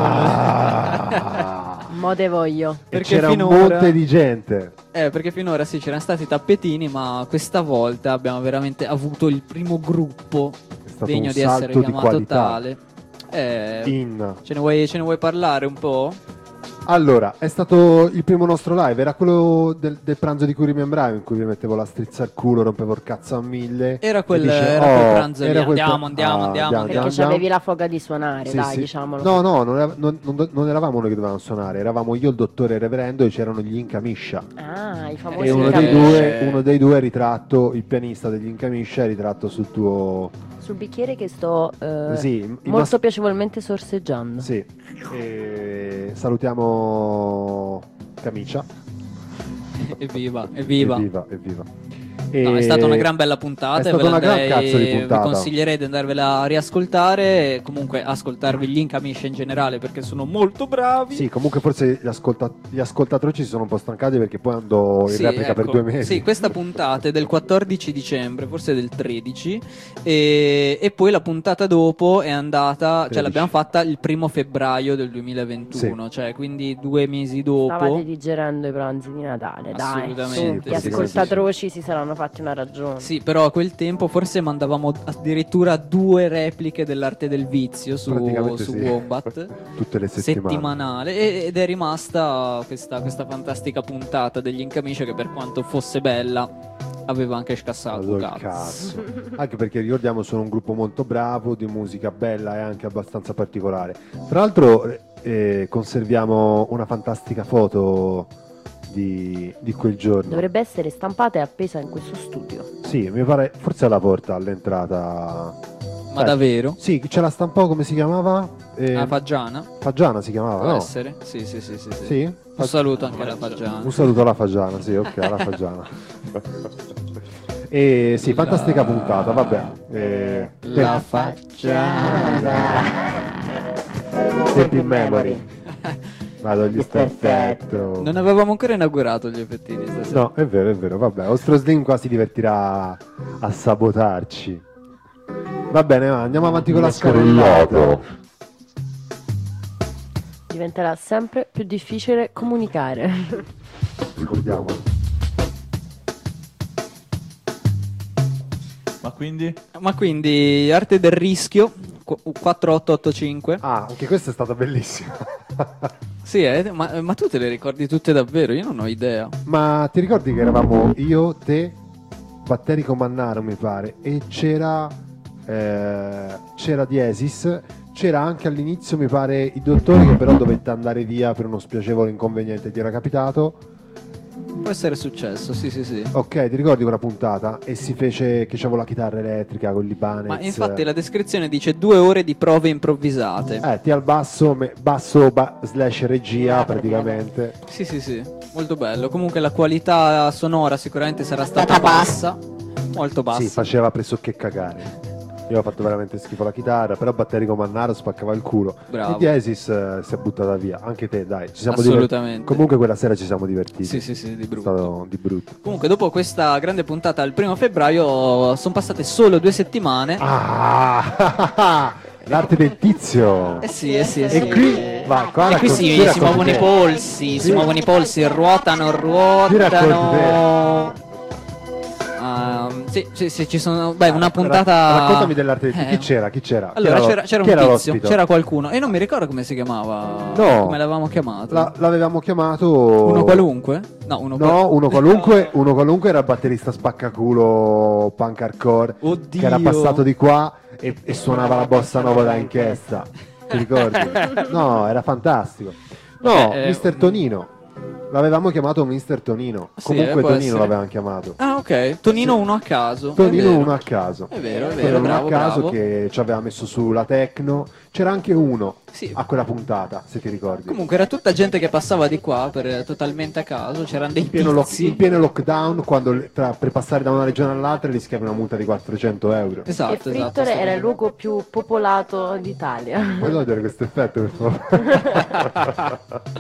Ah! Mo te voglio. E Perché c'era un finora- monte di gente. Eh, perché finora sì, c'erano stati tappetini, ma questa volta abbiamo veramente avuto il primo gruppo È stato degno un di essere salto di chiamato qualità. tale. Eh, In. ce, ne vuoi, ce ne vuoi parlare un po'? Allora, è stato il primo nostro live, era quello del, del pranzo di cui rimembravo, in cui vi mettevo la strizza al culo, rompevo il cazzo a mille. Era e quel, dice, era "Oh, quel pranzo lì, era quel andiamo, pra- andiamo, Ah, andiamo, Perché andiamo. c'avevi la foga di suonare, Sì, dai, sì. diciamolo. No, no, non, era- non- non- non eravamo noi che dovevamo suonare, eravamo io, il dottore e il reverendo e c'erano gli Incamiscia. Ah, i famosi E uno dei, capisci. due, uno dei due è ritratto, il pianista degli Incamiscia è ritratto sul tuo... Sul bicchiere che sto eh, sì, il molto nostro- piacevolmente sorseggiando. Sì. E salutiamo Camicia. Evviva, evviva. Evviva, evviva. No, è stata una gran bella puntata. È e stata ve la una gran andrei- cazzo di puntata. Vi consiglierei di andarvela a riascoltare. E comunque ascoltarvi gli Incamiscia in generale perché sono molto bravi. Sì, comunque forse gli, ascolta- gli ascoltatori si sono un po' stancati perché poi andò in Sì, replica per ecco. due mesi. Sì, questa puntata è del quattordici dicembre, forse del tredici. E, e poi la puntata dopo è andata, tredici. cioè l'abbiamo fatta il primo febbraio del duemilaventuno, cioè quindi due mesi dopo. Stavate digerendo i pranzi di Natale, dai. Assolutamente, Su, sì, gli sì, ascoltatroci si saranno fatti una ragione. Sì, però a quel tempo forse mandavamo addirittura due repliche dell'arte del vizio su, Praticamente su sì. Wombat. Tutte le settimane. Settimanale e- ed è rimasta questa, questa fantastica puntata degli Incamiscia che per quanto fosse bella aveva anche scassato Allora, cazzo. cazzo. Anche perché ricordiamo sono un gruppo molto bravo, di musica bella e anche abbastanza particolare. Tra l'altro eh, conserviamo una fantastica foto di, di quel giorno. Dovrebbe essere stampata e appesa in questo studio. Sì, mi pare forse alla porta all'entrata. Ma Sai, davvero? Sì, ce la stampò, come si chiamava? Eh, La Fagiana? Fagiana si chiamava, Può no? essere? Sì, sì, sì, sì, sì. Sì? Un saluto anche alla Fagiana. Un saluto alla Fagiana, sì, ok, alla Fagiana. E sì, fantastica puntata, vabbè. Eh, La Fagiana. Tempi in memory. Vado agli perfetto. Non avevamo ancora inaugurato gli effettini stasera. No, è vero, è vero, vabbè. Ostro Slim qua si divertirà a sabotarci. Va bene, va, andiamo avanti con la scarrellata. Diventerà sempre più difficile comunicare. Ricordiamo. Ma quindi? Ma quindi Arte del Rischio qu- quattro otto otto cinque. Ah, anche questa è stata bellissima. Sì, eh, ma, ma tu te le ricordi tutte davvero? Io non ho idea. Ma ti ricordi che eravamo io, te, Batterico Mannaro mi pare, e c'era eh, c'era Diesis, c'era anche all'inizio mi pare il dottore che però dovette andare via per uno spiacevole inconveniente che era capitato. Può essere successo, sì, sì, sì. Ok, ti ricordi quella puntata? E si fece che c'avevo la chitarra elettrica con l'Ibanez. Ma infatti la descrizione dice due ore di prove improvvisate. Eh, ti al basso, me- basso ba- slash regia praticamente. Sì, sì, sì, molto bello. Comunque la qualità sonora sicuramente sarà stata bassa, molto bassa. Sì, faceva pressoché cagare. Io ho fatto veramente schifo la chitarra, però Batterico Mannaro spaccava il culo. Bravo. E Diesis eh, si è buttata via. Anche te, dai, ci siamo Assolutamente. divertiti. Comunque quella sera ci siamo divertiti. Sì, sì, sì, di È brutto. stato di brutto. Comunque dopo questa grande puntata al primo febbraio sono passate solo due settimane. Ah, l'arte del tizio. Eh sì, eh sì, eh E sì. qui, va, qua E qui racconti- si, qui si racconti muovono i te. polsi, si Qui- muovono i polsi, ruotano, Qui racconti ruotano. Ah, sì, sì, sì, ci sono. Beh, una puntata. Ra- Raccontami dell'arte del tizio. Eh. Chi c'era? Chi c'era? Chi Allora era c'era, lo- c'era chi un era tizio, l'ospite? c'era qualcuno e non mi ricordo come si chiamava. No. Come l'avevamo chiamato. La- l'avevamo chiamato Uno qualunque? No, uno No, qual- uno qualunque, uno qualunque era il batterista spaccaculo punk hardcore. Oddio. Che era passato di qua e, e suonava la bossa nova da inchiesta. Ti ricordi? No, era fantastico. No, Eh, eh, mister Tonino. L'avevamo chiamato mister Tonino. Sì, Comunque eh, può Tonino essere. l'avevamo chiamato. Ah, ok. Tonino uno a caso. È Tonino vero. uno a caso. È vero, è Tonino vero, uno bravo, a caso bravo. che ci aveva messo su la techno. C'era anche uno Sì. a quella puntata, se ti ricordi. Comunque era tutta gente che passava di qua per, totalmente a caso, c'erano dei In pieno, lock- tizi. in pieno lockdown, quando le- tra- per passare da una regione all'altra rischiavi una multa di quattrocento euro. Esatto, e esatto. Frittore era il luogo più popolato d'Italia. Puoi togliere questo effetto, per favore?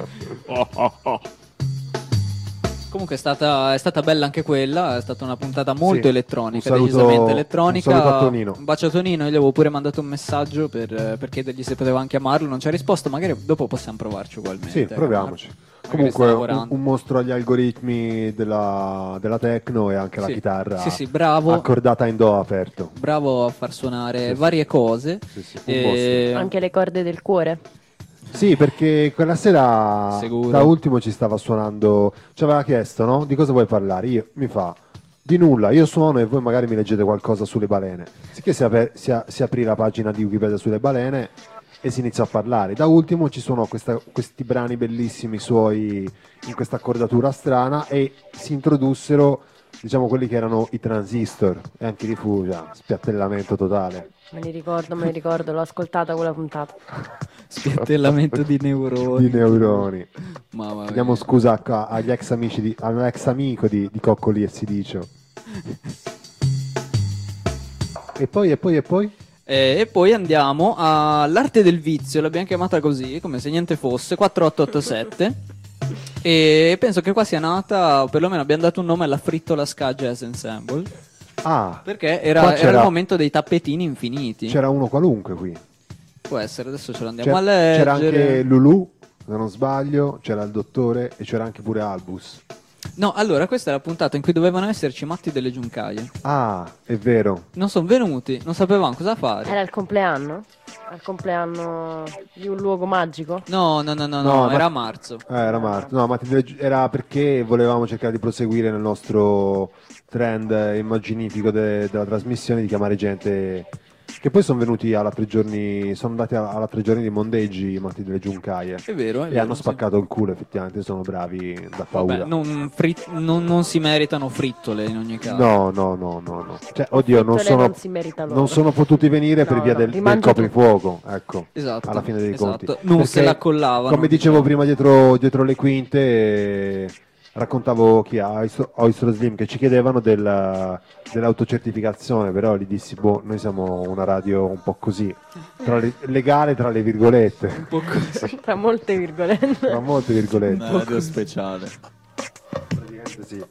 Comunque è stata, è stata bella anche quella, è stata una puntata molto Sì, elettronica, un saluto- decisamente elettronica. un saluto a Tonino. Un bacio a Tonino, io gli avevo pure mandato un messaggio per, per chiedergli se poteva anche amarlo, non ci ha risposto, magari dopo possiamo provarci ugualmente. Sì, a proviamoci. chiamarlo. Magari sta Comunque, un, lavorando. un mostro agli algoritmi della, della techno e anche la Sì. chitarra Sì, sì, bravo. accordata in do aperto. Bravo a far suonare Sì, sì. varie cose. Sì, sì, un E- Anche le corde del cuore. Sì, perché quella sera Sicuro. da ultimo ci stava suonando, ci aveva chiesto, no? Di cosa vuoi parlare? Io, mi fa, di nulla, io suono e voi magari mi leggete qualcosa sulle balene. Sicché si, aper- si, a- si aprì la pagina di Wikipedia sulle balene e si iniziò a parlare. Da ultimo ci sono questa- questi brani bellissimi suoi in questa accordatura strana e si introdussero, diciamo, quelli che erano i transistor e anche di Fugia, spiattellamento totale. Me li ricordo, me li ricordo, l'ho ascoltata quella puntata. Spiattellamento di neuroni. Di neuroni. Mamma mia. Chiediamo scusa a- agli ex amici di, all'ex amico di, di Coccoli e Sidicio. E poi, e poi, e poi? Eh, e poi andiamo all'arte del vizio, l'abbiamo chiamata così, come se niente fosse, quattro otto otto sette. E penso che qua sia nata, o perlomeno abbiamo dato un nome alla Frittola Ska Jazz Ensemble, Ah, perché era, Qua era c'era- il momento dei tappetini infiniti. c'era uno qualunque qui. Può essere, adesso ce lo andiamo C'era, a leggere. c'era anche Lulu, se non sbaglio, c'era il dottore e c'era anche pure Albus. No, allora, questa è la puntata in cui dovevano esserci Matti delle Giuncaie. Ah, è vero. Non sono venuti, non sapevamo cosa fare. Era il compleanno? Al compleanno di un luogo magico? No, no, no, no, no, No, ma- era a marzo. Eh, era marzo. No, ma ti deve- era perché volevamo cercare di proseguire nel nostro trend immaginifico de- della trasmissione di chiamare gente che poi sono venuti alla tre giorni, sono andati a- alla tre giorni di Mondeggi, Matti delle Giuncaie. È vero, è E vero, hanno sì. spaccato il culo, effettivamente, sono bravi da paura. Vabbè, non, frit- non- non si meritano frittole in ogni caso. No, no, no, no, no. Cioè, oddio, non Frittole sono, non si merita loro. non sono potuti venire per No, via no, del, del rimangio tu. coprifuoco, ecco, Esatto, alla fine dei esatto. conti. Non Perché, se la collavano. come dicevo prima dietro, dietro le quinte, eh, raccontavo chi ha Oistro Slim che ci chiedevano del- dell'autocertificazione, però gli dissi, boh, noi siamo una radio un po' così, tra le- legale tra le virgolette, Un po' così. Tra molte virgolette. tra molte virgolette. Una radio speciale. Praticamente sì.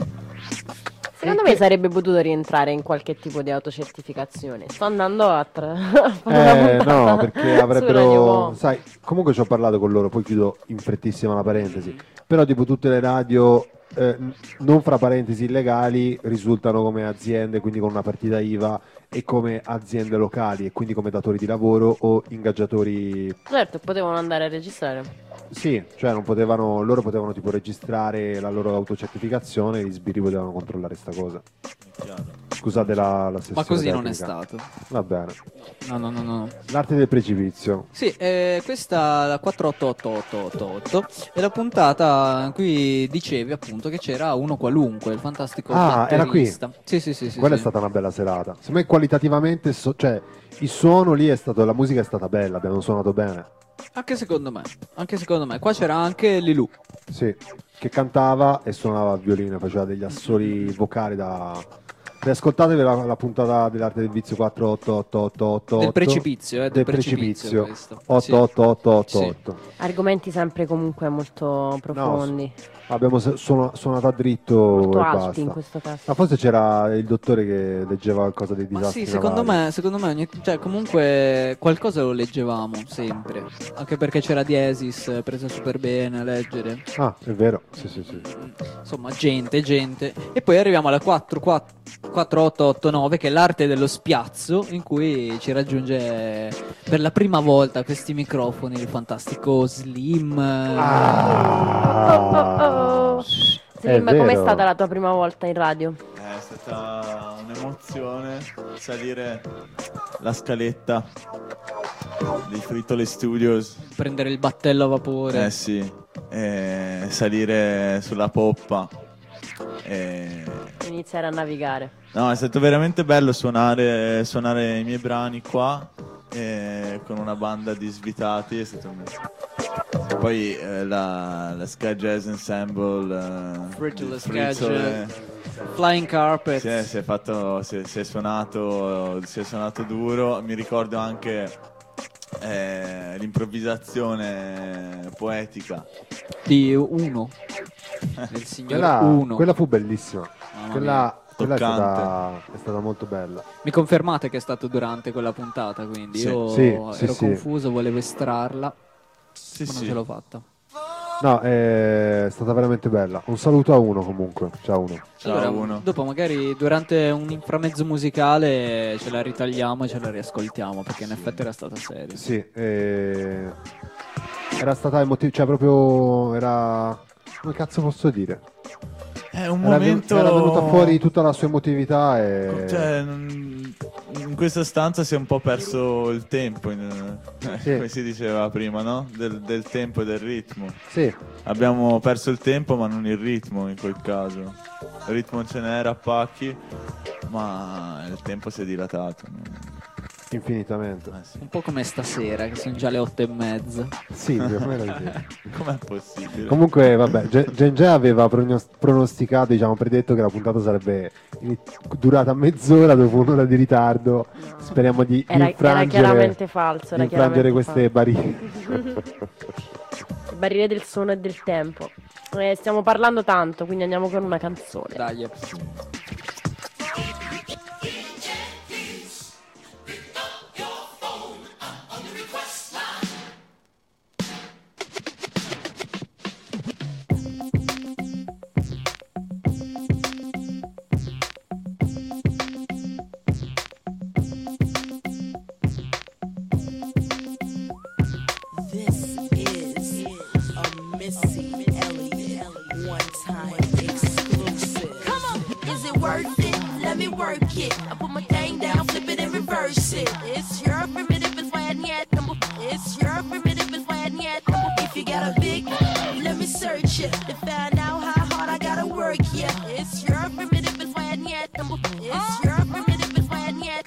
Secondo me sarebbe potuto rientrare in qualche tipo di autocertificazione. Sto andando a, tra... a fare una Eh, puntata no, perché su Radio avrebbero, Wow. sai, comunque ci ho parlato con loro, poi chiudo in frettissima la parentesi, però tipo tutte le radio, eh, n- non fra parentesi illegali, risultano come aziende, quindi con una partita I V A e come aziende locali e quindi come datori di lavoro o ingaggiatori. Certo, potevano andare a registrare. Sì, cioè non potevano, loro potevano tipo registrare la loro autocertificazione e gli sbirri potevano controllare sta cosa. Chiaro. Scusate la, la sessione Ma così non è tecnica. stato. Va bene. No, no, no, no. L'arte del precipizio. Sì, eh, questa la quattro otto otto otto otto otto è la puntata in cui dicevi appunto che c'era uno qualunque, il fantastico Ah, era qui? batterista. Sì, sì, sì, sì. Quella sì. è stata una bella serata. Secondo me qualitativamente, so- cioè il suono lì è stato, la musica è stata bella, abbiamo suonato bene. Anche secondo me, anche secondo me. Qua c'era anche Lilu. Sì, che cantava e suonava il violino, faceva degli assoli vocali da... Riascoltatevi la, la puntata dell'arte del vizio quattro otto otto otto otto Del precipizio, eh, del del precipizio precipizio questo. otto otto otto otto otto. Argomenti sempre comunque molto profondi, Abbiamo su- suona- suonato a dritto molto e alti basta. in questo caso. Ma forse c'era il dottore che leggeva qualcosa dei Ma disastri sì, secondo navali. me, secondo me ogni- cioè, comunque qualcosa lo leggevamo sempre. Anche perché c'era Diesis eh, presa super bene a leggere. Ah, è vero, sì sì sì. Insomma, gente, gente. E poi arriviamo alla quattro otto otto nove, che è l'arte dello spiazzo, in cui ci raggiunge per la prima volta a questi microfoni il fantastico Slim. Ah, Oh, oh, oh. Slim, È com'è vero. stata la tua prima volta in radio? È stata un'emozione salire la scaletta dei Frittole Studios. Prendere il battello a vapore. Eh sì, e salire sulla poppa. E... Iniziare a navigare. No, è stato veramente bello suonare, suonare i miei brani qua e con una banda di svitati. È stato un... Poi eh, la, la Ska Jazz Ensemble, eh, Frittole di Ska Frizzole, Flying Carpet. si è, si è fatto, si è, si è suonato, si è suonato duro. Mi ricordo anche eh, l'improvvisazione poetica. Di uno. Del signor quella, Uno. quella fu bellissima. Mamma Quella, quella è, Toccante. stata, è stata molto bella. Mi confermate che è stato durante quella puntata, quindi Sì. io Sì, ero sì, sì. confuso, volevo estrarla, Sì, ma non sì. ce l'ho fatta. No, è stata veramente bella. Un saluto a uno comunque. Ciao uno. Ciao, Allora, Uno. dopo magari durante un inframezzo musicale ce la ritagliamo e ce la riascoltiamo, perché in effetti era stata seria. Sì, eh, era stata emotiva, cioè proprio era... Come cazzo posso dire? È un Era, momento... era venuta fuori tutta la sua emotività e... Cioè, non- in questa stanza si è un po' perso il tempo, in- eh, Sì. come si diceva prima, no? Del, del tempo e del ritmo. Sì, Abbiamo perso il tempo ma non il ritmo in quel caso. Il ritmo ce n'era a pacchi, ma il tempo si è dilatato. infinitamente. Eh sì. Un po' come stasera, che sono già le otto e mezza. Sì, più o meno così. Com'è possibile? Comunque, vabbè, Gen- Gengè aveva pronos- pronosticato, diciamo, predetto che la puntata sarebbe ini- durata mezz'ora dopo un'ora di ritardo. Speriamo di Era, era infrangere, chiaramente falso. di Era infrangere chiaramente queste barriere. falso. Barriere del suono e del tempo. Eh, stiamo parlando tanto, quindi andiamo con una canzone. Dai. This is a Missy Elliott one-time exclusive. Come on, is it worth it? Let me work it. I put my thing down, flip it and reverse it. It's your primitive is when yet. It's your primitive is when yet. If you got a big, let me search it to find out how hard I gotta work. Yeah, it's your primitive is when yet. It's your primitive is when yet.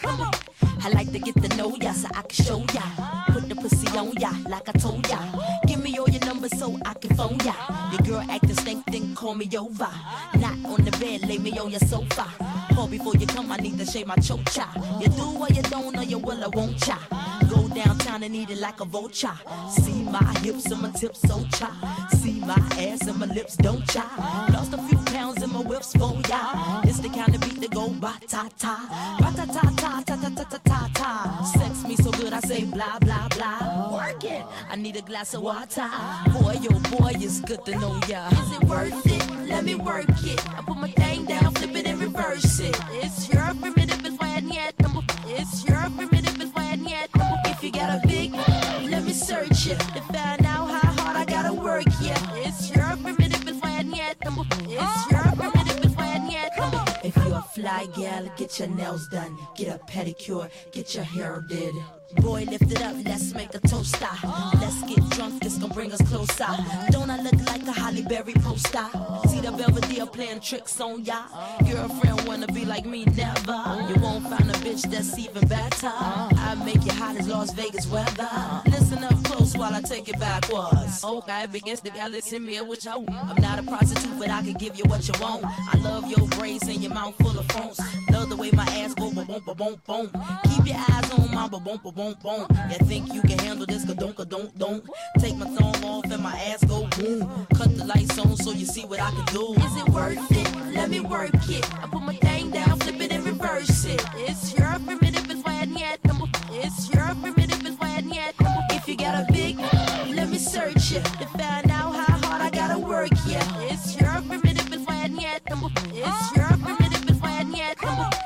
I like to get to know ya so I can show ya. Put the pussy on ya like I told ya. Give me all your numbers so I can phone ya. Your girl acting stank, then call me over. Not on the bed, lay me on your sofa. Call before you come, I need to shave my chocha. You do or you don't, or you will, I won't cha. Go downtown and eat it like a vulture. See my hips and my tips so cha. See my ass and my lips don't cha. Lost a few pounds in my whips for ya. It's the kind of beat that go ba-ta-ta. Ba-ta-ta-ta, ta-ta-ta-ta-ta-ta. Sex me so good I say blah, blah, blah. Work it, I need a glass of water. Boy, oh boy, it's good to know ya. Is it worth it? Let me work it. I put my thing down, flip it and reverse it. It's your primitive is when yet. It's your primitive is when yet. If you got a big, let me search it to find out how hard I gotta work. Yeah, it's your primitive is when yet. It's your primitive is when yet. If you're a fly gal, get your nails done, get a pedicure, get your hair did. Boy, lift it up, let's make a toaster. Let's get drunk, this gon' bring us closer. Don't I look like a Holly Berry poster? See the Belvedere playing tricks on ya. Girlfriend wanna be like me, never. You won't find a bitch that's even better. I make you hot as Las Vegas weather. Listen up close while I take it backwards. Okay, begins to y'all listen me with you. I'm not a prostitute, but I can give you what you want. I love your braids and your mouth full of phones. Love the way my ass go ba boom ba boom boom. Keep your eyes on my ba boom ba boom. Boom. You think you can handle this? Ka don't, ka don't, don't. Take my thumb off and my ass go boom. Cut the lights on so you see what I can do. Is it worth it? Let me work it. I put my thing down, flip it and reverse it. It's your primitive is when yet. It's your primitive is when yet. If you got a big, let me search it to find out how hard I gotta work. Yeah, it's your primitive is when yet. It's your primitive is when yet.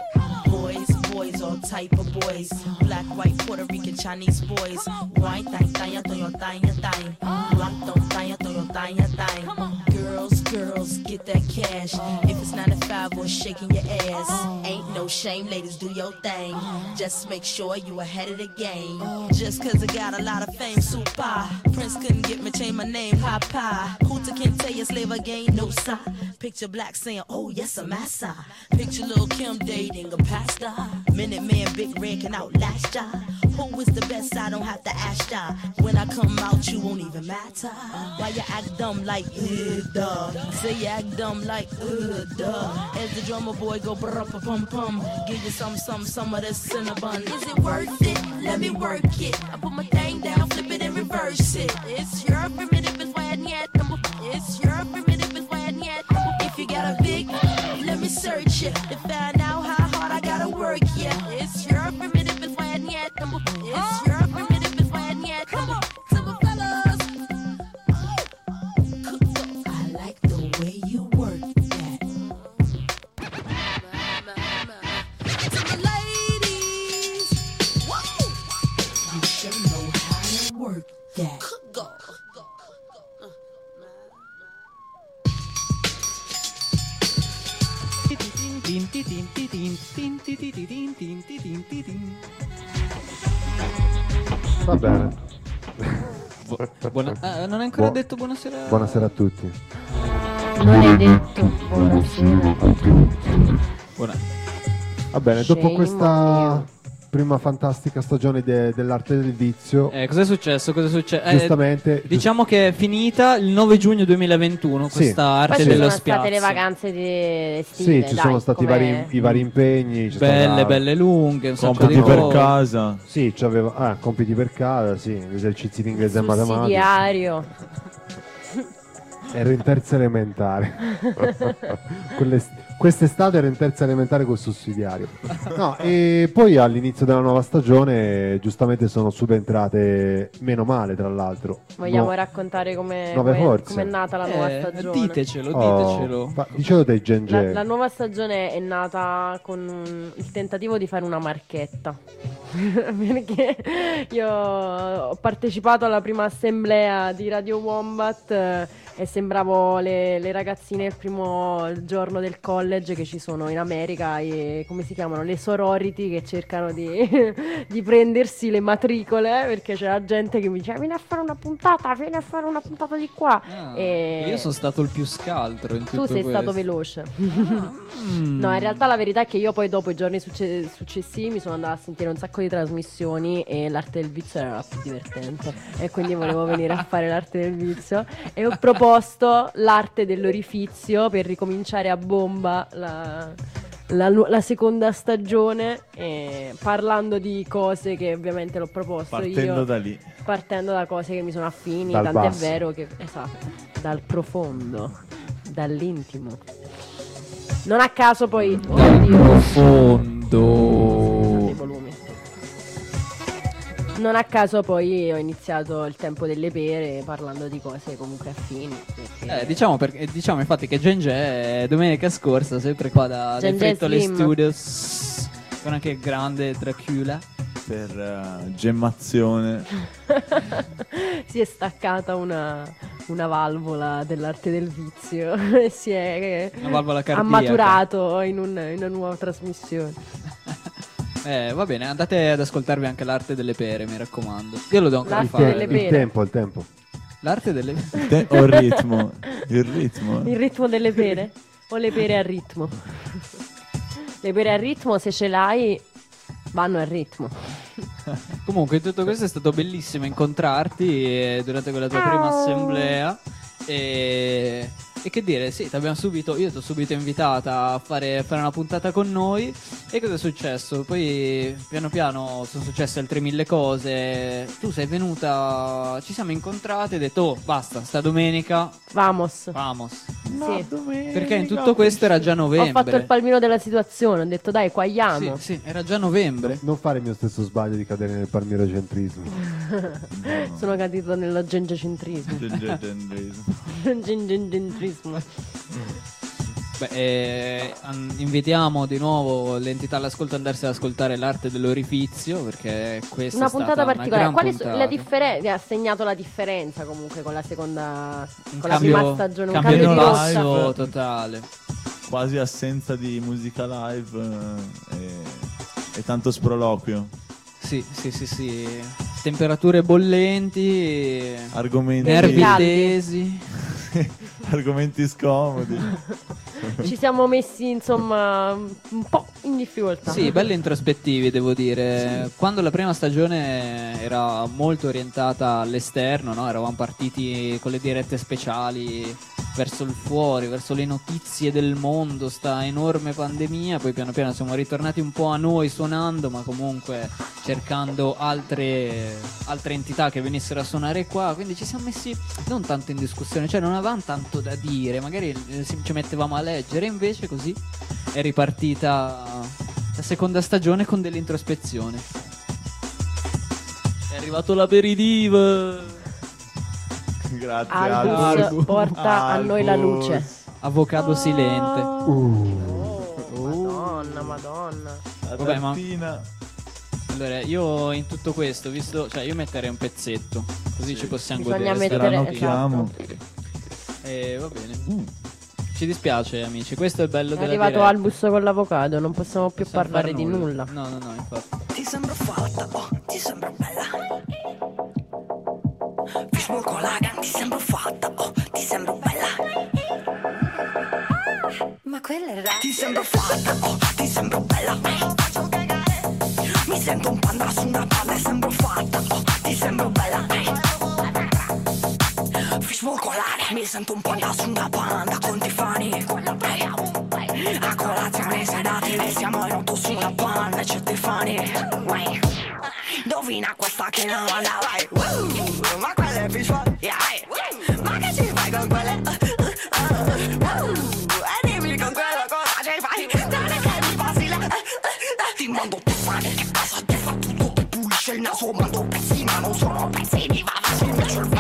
Boys, boys, all type of boys. Black, white, Puerto Rican, Chinese boys. White, thang, thang, thang, thang, thang. Black, don't, thang, thang, thang, thang. Girls, girls, get that cash. If it's nine to five or shaking your ass. Ain't no shame, ladies, do your thing. Just make sure you ahead of the game. Just cause I got a lot of fame, super. Prince couldn't get me, change my name, Papa. Hooter can't tell you slave again, no sir. Picture Black saying, oh yes, I'm massa. Picture Lil' Kim dating a pastor. Minute Man, Big Red can outlast ya. Who is the best? I don't have to ask ya. When I come out, you won't even matter. Why you act dumb like, uh, duh. Say you act dumb like, uh, duh. As the drummer boy go brr pum pum. Give you some, some, some of this cinnamon. Is it worth it? Let me work it. I put my thing down, flip it and reverse it. It's your primitive is when yet. It's your primitive is when yet. If you got a big, let me search it to find out how hard I gotta work. Yeah, it's your primitive is when yet. It's your primitive is when yet. Super fellas, I like the way you work that. To the ladies, whoa, you should know how to work that. Go. Va bene. Buona- ah, non hai ancora Buo- detto buonasera? Buonasera a tutti. Non hai detto buonasera a tutti. Buona- Va bene, dopo Shame questa on prima fantastica stagione de- dell'arte del vizio, Eh, cos'è successo? Cos'è successo? Eh, giustamente, diciamo che è finita il nove giugno duemilaventuno Sì. questa arte Queste dello sono spiazzo. state le vacanze di sì, estive, ci dai, sono stati i come- vari, i vari impegni. c'è Belle, stata- belle lunghe, un sacco di Compiti per cose. casa. Sì, c'avevo ah, compiti per casa, sì, esercizi di inglese e matematica. sussidiario. Ero in terza elementare. Quelle st- quest'estate ero in terza elementare col sussidiario. No, e poi all'inizio della nuova stagione giustamente sono subentrate, meno male tra l'altro. Vogliamo No- raccontare come Nuove come- forze. com'è nata la nuova Eh, stagione? ditecelo, Oh, ditecelo. fa- dicelo te La, Genge. la nuova stagione è nata con un- il tentativo di fare una marchetta. Perché io ho partecipato alla prima assemblea di Radio Wombat eh, e sembravo le, le ragazzine il primo giorno del college che ci sono in America, e, come si chiamano? Le sorority, che cercano di, di prendersi le matricole, perché c'era gente che mi diceva vieni a fare una puntata, vieni a fare una puntata di qua. Ah, E- Io sono stato il più scaltro in tutto tu sei questo. stato veloce. Mm. No, in realtà la verità è che io poi dopo i giorni succe- successivi mi sono andata a sentire un sacco di trasmissioni e l'arte del vizio era la più divertente, e quindi volevo venire a fare l'arte del vizio, e ho proposto l'arte dell'orifizio per ricominciare a bomba la, la nu- la seconda stagione, e parlando di cose che ovviamente l'ho proposto Partendo io, da lì. partendo da cose che mi sono affini, Dal tant'è basso. vero che, esatto, dal profondo, dall'intimo. Non a caso poi, oddio, Profondo. i volumi. Non a caso poi ho iniziato il tempo delle pere parlando di cose comunque affini, perché Eh, diciamo, perché, diciamo infatti che Genge domenica scorsa, sempre qua da dai Genge Frettole Slim. Studios, con anche il grande Dracula. Per eh, gemmazione. si è staccata una, una valvola dell'arte del vizio e si è Una valvola cardiaca. ammaturato in, un- in una nuova trasmissione. Eh, va bene, andate ad ascoltarvi anche l'arte delle pere, mi raccomando. Io lo devo ancora L'arte fare. delle Il pere. tempo, il tempo. L'arte delle Te- o il ritmo. Il ritmo. Il ritmo delle pere? O le pere a ritmo? Le pere a ritmo, se ce l'hai, vanno al ritmo. Comunque in tutto questo è stato bellissimo incontrarti eh, durante quella tua prima assemblea e, e che dire, sì, t'abbiamo subito, io ti ho subito invitata a fare, a fare una puntata con noi. E cosa è successo? Poi piano piano sono successe altre mille cose. Tu sei venuta, ci siamo incontrati e hai detto oh basta, sta domenica Vamos. vamos. Sì. Perché in tutto questo era già Ho novembre. fatto il palmino della situazione, ho detto dai, quagliamo. Sì, sì, era già novembre. Non fare il mio stesso sbaglio di cadere nel palmirocentrismo. Sono caduto nello gengecentrismo. Gengecentrismo. Beh, eh, an- invitiamo di nuovo l'entità all'ascolto ad andarsi ad ascoltare l'arte dell'orifizio, perché questa Una è stata puntata una particolare. gran Quali so- puntata. la differenza? Ha segnato la differenza comunque con la seconda, Un con cambio, la prima stagione, un cambio cambio di di rotta. passo totale. Quasi assenza di musica live eh, e, e tanto sproloquio. Sì, sì, sì, sì. Temperature bollenti, Argomenti, nervi caldi. tesi. argomenti scomodi. Ci siamo messi insomma un po' in difficoltà. Sì, belli introspettivi, devo dire. Quando la prima stagione era molto orientata all'esterno, no? Eravamo partiti con le dirette speciali verso il fuori, verso le notizie del mondo, sta enorme pandemia. Poi piano piano siamo ritornati un po' a noi suonando, ma comunque cercando altre, altre entità che venissero a suonare qua. Quindi ci siamo messi non tanto in discussione, cioè non avevamo tanto da dire, magari eh, si- ci mettevamo a leggere. Invece così è ripartita la seconda stagione con dell'introspezione. È arrivato l'aperitivo. Grazie Albus Albus. porta a noi la Albus. luce. Avocado silente. Madonna, madonna. La Vabbè, ma- tartina. Allora, io in tutto questo, visto, cioè io metterei un pezzetto, così Sì. ci possiamo Bisogna godere. mettere- Ranocchiamo. Eh, va bene. Ci dispiace, amici. Questo è il bello È della arrivato diretta. Albus con l'avocado, non possiamo più Possiamo parlare fare di nulla. No, no, no, infatti. Ti sembro fatta, oh, ti sembro bella. Fishbowl con lagan, ti sembro fatta, oh, ti sembro bella. Ma quella è rap. Ti sembro fatta, oh, ti sembro bella. Mi sento un panda su una panda e sembro fatta, oh, ti sembro bella. Fishbowl con lagan, mi sento un panda su una panda con Tiffany. A colazione sedati, noi siamo in otto su una panda e c'è Tiffany. Indovina questa che non manda, vai. Uh, ma quelle è Fishbowl, yeah. Ma che ci fai con quelle? Uh, uh, uh, uh. E dimmi con quello cosa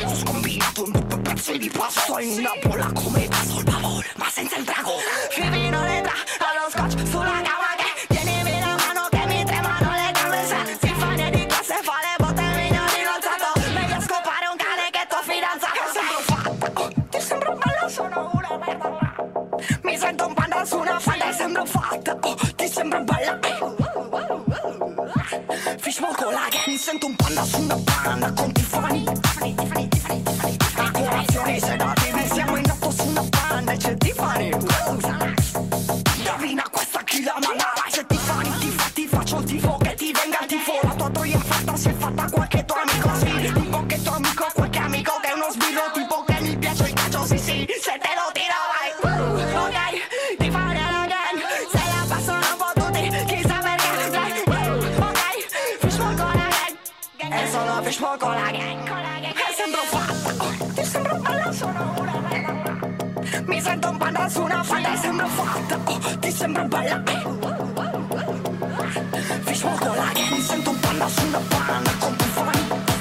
Ho scombinato un due pezzi di pasto in una bolla come passo il pavone, ma senza il drago. Fivino letra allo scotch sulla cama che tienimi la mano che mi tremano le gambe. Se si fa di classe fa le botte migliori non salto. Meglio scopare un cane che tuo fidanzato. Sembro fatta, oh, ti sembro bella, sono una merda. Mi sento un panda su una falda e sembro fatta, oh, ti sembro bella. Fishbowl con la che mi sento un panda su una panda con Tiffany. A colazione sedati, siamo in otto su una panda e c'è Tiffany. Indovina questa chi la mandava. Se Tiffany ti fa, ti faccio il tifo che ti venga il tifo. La tua troia fatta si è fatta qualche tuo amico, sì. Tipo che tuo amico, qualche amico che è uno sbirro, tipo che mi piace il calcio, sì sì. Se te lo tiro vai, uh, ok, Tiffany again. Se la passano un po' tutti, chissà perché. uh, Ok, Fishbowl con la gang. È solo Fishbowl con la gang. E sembro fatta, oh, ti sembro bella, sono una merda. Mi sento un panda su una falda e sembro fatta, oh, ti sembro bella. Fishbowl con la gang. Mi sento un panda su una panda con Tiffany.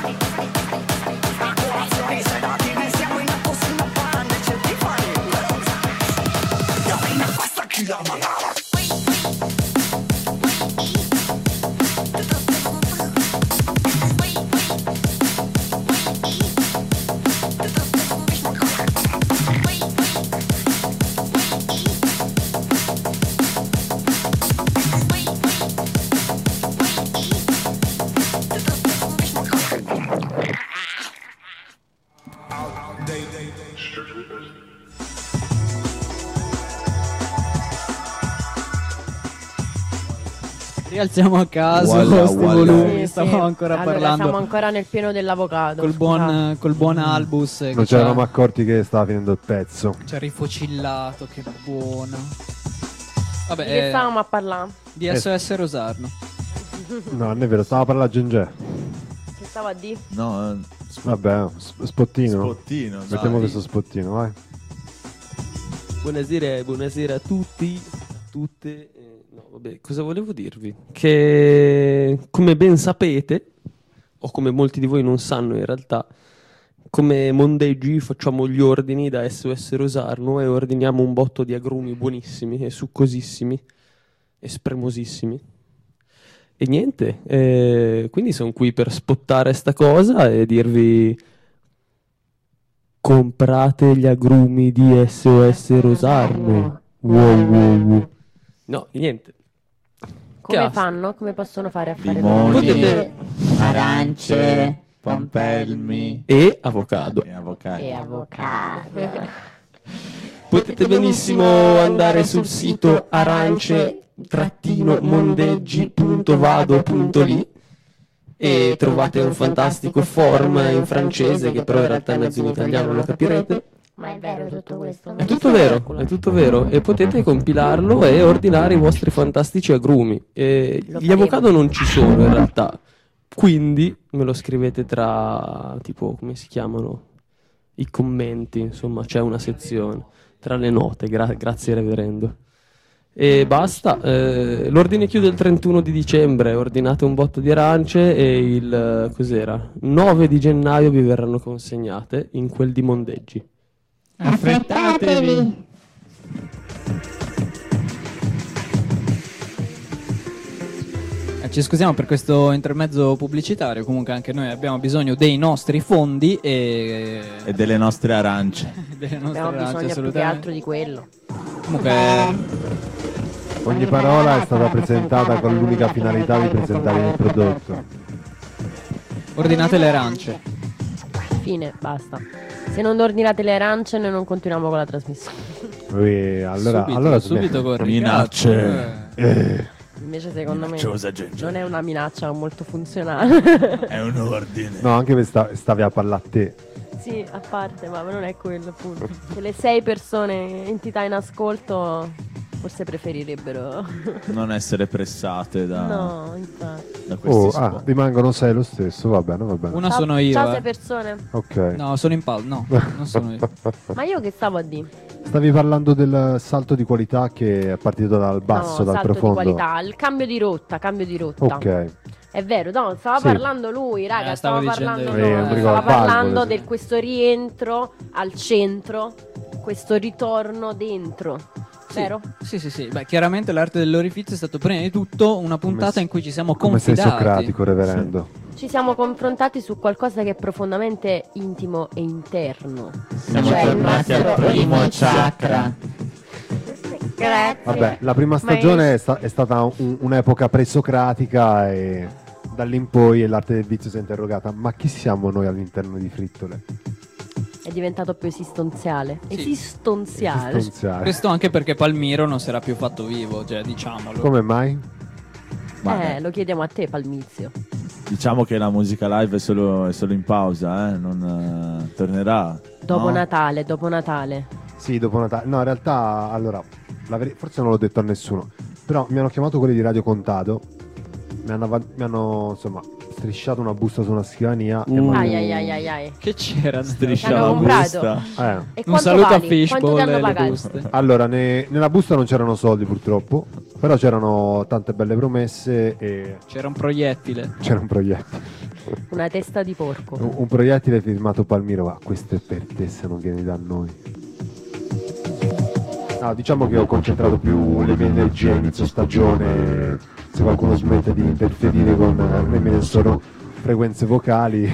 A colazione sedati, ne siamo in otto su una panda e c'è Tiffany. Indovina questa chi la mandava. Rialziamo a caso Voilà, questi voilà. volumi, Sì, stavamo sì. ancora Allora, parlando siamo ancora nel pieno dell'avocado. col buon, col buon Albus che Non ci ci eravamo ha, accorti che stava finendo il pezzo. ci ha rifocillato, che buono. Vabbè, Di che eh, stavamo a parlare? di S O S Rosarno. No, non è vero, stava a parlare a Gengè. Che stavo a dire? No, eh, sp- Vabbè, sp- spottino. spottino. dai. Mettiamo questo spottino, vai. Buonasera, buonasera a tutti, a tutte. Eh, no, vabbè, cosa volevo dirvi? Che come ben sapete, o come molti di voi non sanno in realtà, come Mondeggi facciamo gli ordini da S O S Rosarno e ordiniamo un botto di agrumi buonissimi e succosissimi e spremosissimi. E niente, eh, quindi sono qui per spottare sta cosa e dirvi: comprate gli agrumi di S O S Rosarno. Wow, wow, wow. No, niente. Come ha- fanno? Come possono fare a fare Limoni, Potete- arance, pompelmi E avocado. e avocado. E avocado. Potete benissimo andare sul sito arance-mondeggi punto vado punto li e trovate un fantastico form in francese che però in realtà è mezzo in italiano, lo capirete. Ma è vero tutto questo? È tutto vero, è tutto vero e potete compilarlo e ordinare i vostri fantastici agrumi. E Lo gli faremo. avocado non ci sono in realtà, quindi me lo scrivete tra, tipo, come si chiamano? I commenti, insomma, c'è una sezione tra le note, gra- grazie reverendo. E basta, eh, l'ordine chiude il trentuno di dicembre, ordinate un botto di arance e il, eh, cos'era? nove di gennaio vi verranno consegnate in quel di Mondeggi. Affrettatevi! Eh, ci scusiamo per questo intermezzo pubblicitario, comunque anche noi abbiamo bisogno dei nostri fondi e E delle nostre arance. delle nostre Abbiamo arance, bisogno più che assolutamente. altro di quello. Comunque Ogni parola è stata presentata con l'unica finalità di presentare il prodotto. ordinate le arance. Fine, basta. Se non ordinate le arance noi non continuiamo con la trasmissione. Ui, allora, subito, allora subito con Riccardo. Minacce. Eh. Eh, Invece secondo me Minacciosa gente. non è una minaccia molto funzionale. È un ordine. no, anche per sta- stavi a parlare a te. Sì, a parte, ma non è quello appunto. Se le sei persone, entità in ascolto, forse preferirebbero... Non essere pressate da, No, infatti. da questi Oh, spot. ah, rimangono sei lo stesso, va bene, va bene. Una Ciao- sono io. Ciao eh. sei persone. Ok. No, sono in pal. No, non sono io. Ma io che stavo a dire? Stavi parlando del salto di qualità che è partito dal basso, No, dal salto profondo. di qualità, il cambio di rotta, cambio di rotta. Ok. È È vero, no, stava Sì. parlando lui, raga, Eh, stavo stava dicendo parlando io. lui, Eh, non mi stava ricordo, parlando Valvole, del sì. questo rientro al centro, questo ritorno dentro, vero? Sì, sì, sì. Beh, chiaramente l'arte dell'orifizio è stato prima di tutto una puntata se- in cui ci siamo Come sei confidati. socratico, reverendo. Ci siamo confrontati su qualcosa che è profondamente intimo e interno. Siamo Cioè, il tornati al nostro- primo chakra. Grazie. Vabbè, la prima stagione è, sta- è stata un- un'epoca presocratica e da lì in poi l'arte del vizio si è interrogata. Ma chi siamo noi all'interno di Frittole? È diventato più esistenziale. Sì. Esistenziale. Esistenziale. Questo anche perché Palmiro non si era più fatto vivo, cioè diciamolo. Come mai? Eh, lo chiediamo a te, Palmizio. Diciamo che la musica live è solo, è solo in pausa, eh? non eh, tornerà. Dopo no? Natale, dopo Natale. Sì, dopo Natale. No, in realtà, allora, la veri- forse non l'ho detto a nessuno, però mi hanno chiamato quelli di Radio Contado, mi hanno, av- mi hanno insomma, strisciato una busta su una scrivania e Uh. m'hanno- Ai ai ai ai ai. Che c'era? Striscia L'hanno la comprato. busta. Eh. E Un quanto saluto vali? a Quanto ti Fishball hanno e le pagato? buste. Allora, ne- nella busta non c'erano soldi purtroppo, però c'erano tante belle promesse e C'era un proiettile. c'era un proiettile. Una testa di porco. Un, un proiettile firmato Palmiro, ma questo è per te se non vieni da noi. No, diciamo che ho concentrato più le mie energie a inizio stagione. Se qualcuno smette di interferire con le mie solo frequenze vocali,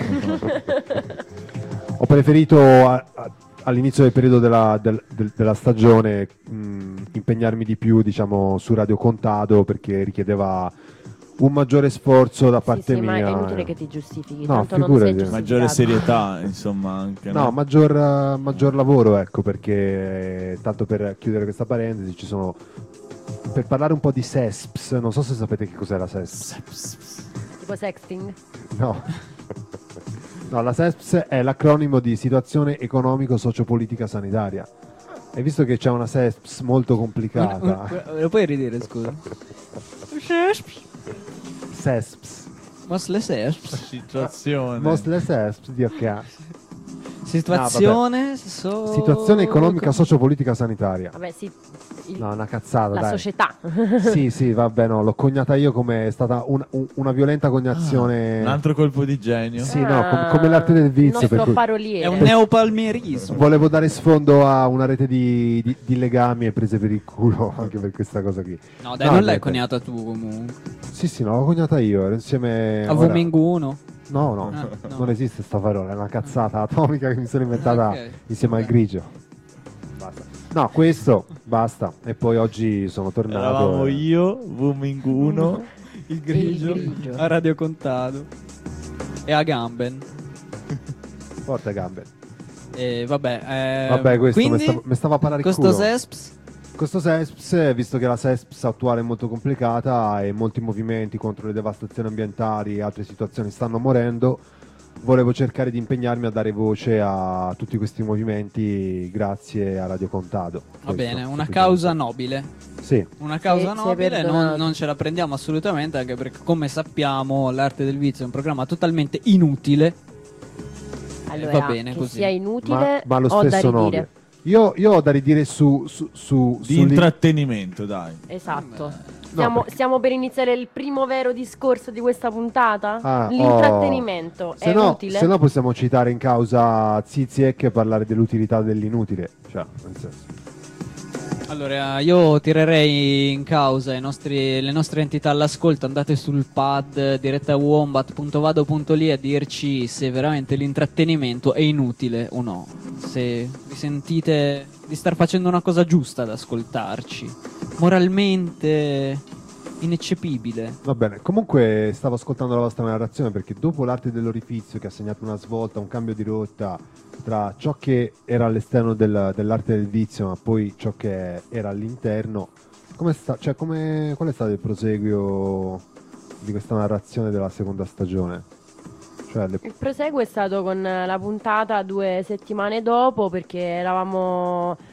ho preferito a- a- all'inizio del periodo della, del- del- della stagione mh, impegnarmi di più, diciamo, su Radio Contado perché richiedeva un maggiore sforzo da Sì, parte sì, ma mia. è inutile che ti giustifichi, No, tanto non figurati. sei giustificato. Maggiore serietà, insomma, anche. No, maggior, eh, maggior lavoro, ecco, perché eh, tanto per chiudere questa parentesi ci sono, per parlare un po' di S E S P S, non so se sapete che cos'è la S E S P S. Tipo sexting? No. No, la S E S P S è l'acronimo di situazione economico-sociopolitica sanitaria. E visto che c'è una S E S P S molto complicata, Un- un- Lo puoi ridire, scusa? S E S P S, Ma le sesp. Situazione. most le S E S P S, Dio cazzo. Situazione so- Situazione economica-sociopolitica sanitaria. Vabbè, sì. il- No, una cazzata, la dai. società. Sì, sì, vabbè, no, l'ho coniata io come è stata un- un- una violenta coniazione. Un altro colpo di genio. Sì, no, com- come l'arte del Il vizio. nostro Per cui paroliere. È un neopalmierismo. volevo dare sfondo a una rete di, di- di legami e prese per il culo anche per questa cosa qui. No, dai, No, non l'hai niente. coniata tu comunque. Sì, sì, no, l'ho coniata io, ero insieme. A ora- Vominguno. No, no, Ah, no. non esiste sta parola, è una cazzata atomica che mi sono inventata Ok. insieme al grigio. Basta. No, questo, basta. E poi oggi sono tornato. Eravamo e- io, Booming uno. Il grigio. Il grigio. A Radio Contado. E a Gamben. Forte gambe. E vabbè. eh, Vabbè, questo mi quindi, stava, mi stava a parlare il questo culo. Sesps. Questo S E S P S, visto che la S E S P S attuale è molto complicata e molti movimenti contro le devastazioni ambientali e altre situazioni stanno morendo, volevo cercare di impegnarmi a dare voce a tutti questi movimenti grazie a Radio Contado. Va Questo, bene, una semplicemente. causa nobile. Sì, Una causa Sì, sei nobile, non, perdonato. non ce la prendiamo assolutamente, anche perché come sappiamo l'arte del vizio è un programma totalmente inutile. Allora, va bene che così. sia ma, inutile ma lo ho da stesso ridire. nobile. Io, io ho da ridire su... su, su Di sulli- intrattenimento, dai. Esatto. Stiamo, perché- stiamo per iniziare il primo vero discorso di questa puntata? Ah, L'intrattenimento oh. è Se no, utile? se no possiamo citare in causa Ziziek e parlare dell'utilità dell'inutile. Cioè, nel senso. Allora, io tirerei in causa i nostri- le nostre entità all'ascolto. Andate sul pad diretta wombat punto vado punto li a dirci se veramente l'intrattenimento è inutile o no. Se vi sentite di star facendo una cosa giusta ad ascoltarci, moralmente ineccepibile. Va bene, comunque stavo ascoltando la vostra narrazione perché dopo l'arte dell'orifizio che ha segnato una svolta, un cambio di rotta tra ciò che era all'esterno del- dell'arte del vizio ma poi ciò che era all'interno, come sta, cioè come, qual è stato il proseguio di questa narrazione della seconda stagione? Cioè, le- Il proseguo è stato con la puntata due settimane dopo perché eravamo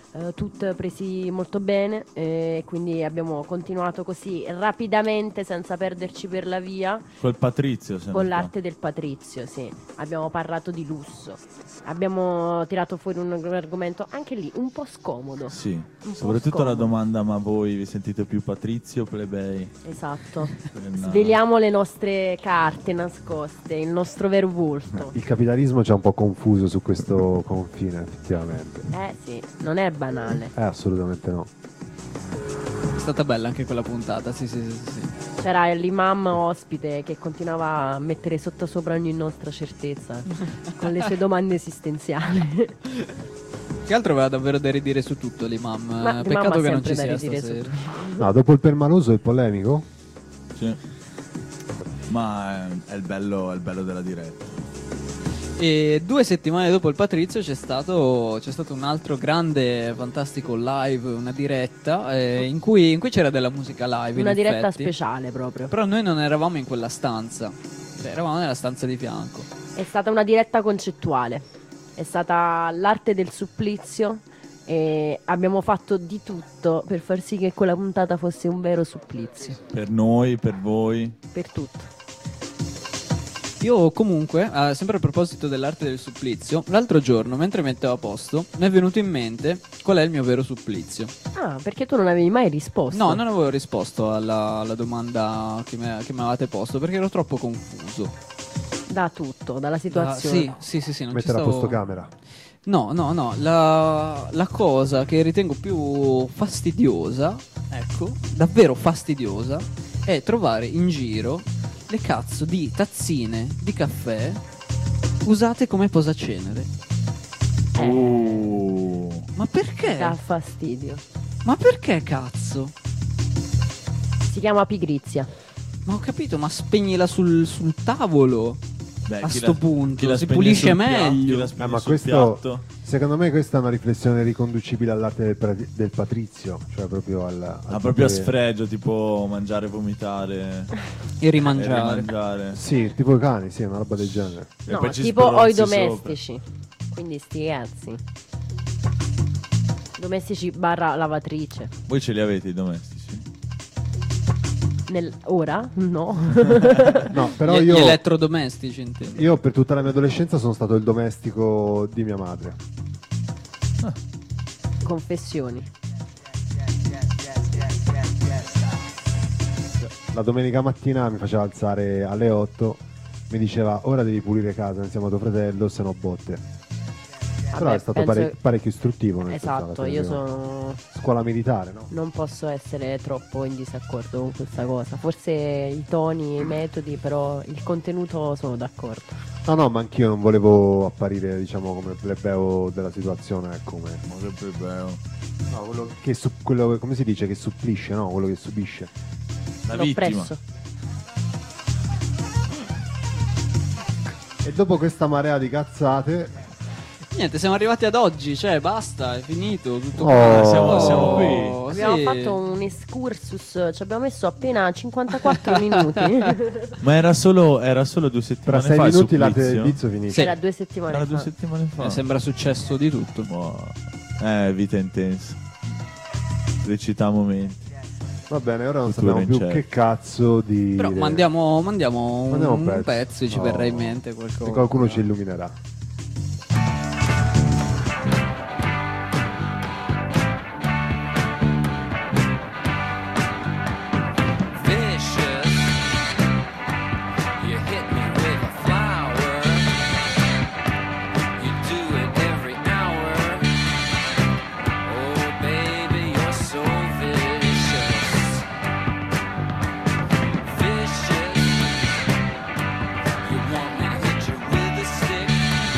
eh, tutti presi molto bene, e quindi abbiamo continuato così rapidamente senza perderci per la via. Col Patrizio, se Con non l'arte del Patrizio, sì. Abbiamo parlato di lusso. Abbiamo tirato fuori un argomento anche lì un po' scomodo. Sì, Un po' soprattutto scomodo. la domanda: ma voi vi sentite più Patrizio o plebei? Esatto. No. Sveliamo le nostre carte nascoste, il nostro vero volto. Il capitalismo ci ha un po' confuso su questo confine, effettivamente. Eh sì, non è banale. Eh, assolutamente no. È stata bella anche quella puntata, sì, sì, sì, sì. C'era l'imam ospite che continuava a mettere sotto sopra ogni nostra certezza con le sue domande esistenziali. Che altro aveva davvero da ridire su tutto l'imam. Ma Eh, l'imam Peccato ha che non sempre ci da sia ridire su stasera. No, dopo il permaloso e il polemico? Sì. Ma è, è il bello, è il bello della diretta. E due settimane dopo il Patrizio c'è stato, c'è stato un altro grande, fantastico live, una diretta eh, in, cui, in cui c'era della musica live. Una in diretta effetti. speciale proprio. Però noi non eravamo in quella stanza, cioè, eravamo nella stanza di fianco. È stata una diretta concettuale. È stata l'arte del supplizio e abbiamo fatto di tutto per far sì che quella puntata fosse un vero supplizio. Per noi, per voi. Per tutto. Io comunque, eh, sempre a proposito dell'arte del supplizio, l'altro giorno mentre mettevo a posto mi è venuto in mente qual è il mio vero supplizio. Ah, perché tu non avevi mai risposto? No, non avevo risposto alla, alla domanda che mi, che mi avevate posto perché ero troppo confuso. Da tutto, dalla Ah, situazione. sì, sì, sì, sì, non ci Mettere a stavo... posto camera. No, no, no, la, la cosa che ritengo più fastidiosa, ecco, davvero fastidiosa, è trovare in giro le cazzo di tazzine di caffè usate come posacenere. Uh. Ma perché? Dà fastidio. Ma perché cazzo? Si chiama pigrizia. Ma ho capito, ma spegnila sul, sul tavolo. Beh, a chi sto la- punto chi la si spegne pulisce sul piatto, chi meglio. la spegne Eh, ma sul questo, piatto. secondo me, questa è una riflessione riconducibile all'arte del, pra- del Patrizio, cioè proprio al. al Ah, proprio a fatto che- sfregio, tipo mangiare, vomitare E rimangiare. e rimangiare. Sì, tipo i cani, sì, una roba del genere. E No, poi ci tipo ho i spruzzi domestici. Quindi sti cazzi. Domestici barra lavatrice. sopra. Voi ce li avete i domestici? Nel... Ora? No. No, però gli, io, gli elettrodomestici intendo. io per tutta la mia adolescenza sono stato il domestico di mia madre. Confessioni. La domenica mattina mi faceva alzare alle otto, mi diceva ora devi pulire casa insieme a tuo fratello, se no botte. Però Vabbè, è stato penso- pare- parecchio istruttivo. nel senso, alla Esatto, fine, io no? sono... Scuola militare, no? Non posso essere troppo in disaccordo con questa cosa. Forse i toni, i metodi, però il contenuto sono d'accordo. No, no, ma anch'io non volevo apparire, diciamo, come plebeo della situazione, ecco, come... Ma che plebeo. No, quello che, su- quello, come si dice, che supplisce, no? Quello che subisce. La vittima. L'oppresso. E dopo questa marea di cazzate... Niente, siamo arrivati ad oggi, cioè basta, è finito tutto Oh. qua. Siamo- siamo qui. Abbiamo sì. fatto un excursus, ci abbiamo messo appena cinquantaquattro minuti. Ma era solo, era solo due Tra settimane sei fa il minuti l'arte del supplizio? vizio finisce. Era due settimane Era fa. due settimane fa. Eh, sembra successo di tutto. Wow. Eh, vita intensa. Recita momenti. Va bene, ora non Futuro sappiamo più incerto. che cazzo di... Però mandiamo, mandiamo, un, Mandiamo un un pezzo. pezzo e ci No. verrà in mente qualcosa. Se qualcuno ci illuminerà. Vicious, you hit me with a flower. You do it every hour. Oh baby, you're so vicious. Vicious, you want me to hit you with a stick.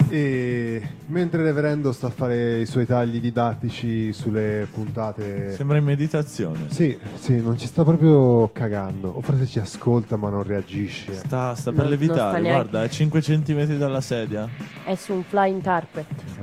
E mentre il reverendo sta a fare i suoi tagli didattici sulle puntate. Sembra in meditazione. Sì, sì, non ci sta proprio cagando. O forse ci ascolta ma non reagisce. Sta, sta per Non- non levitare, sta neanche- guarda, è cinque centimetri dalla sedia. È su un flying carpet.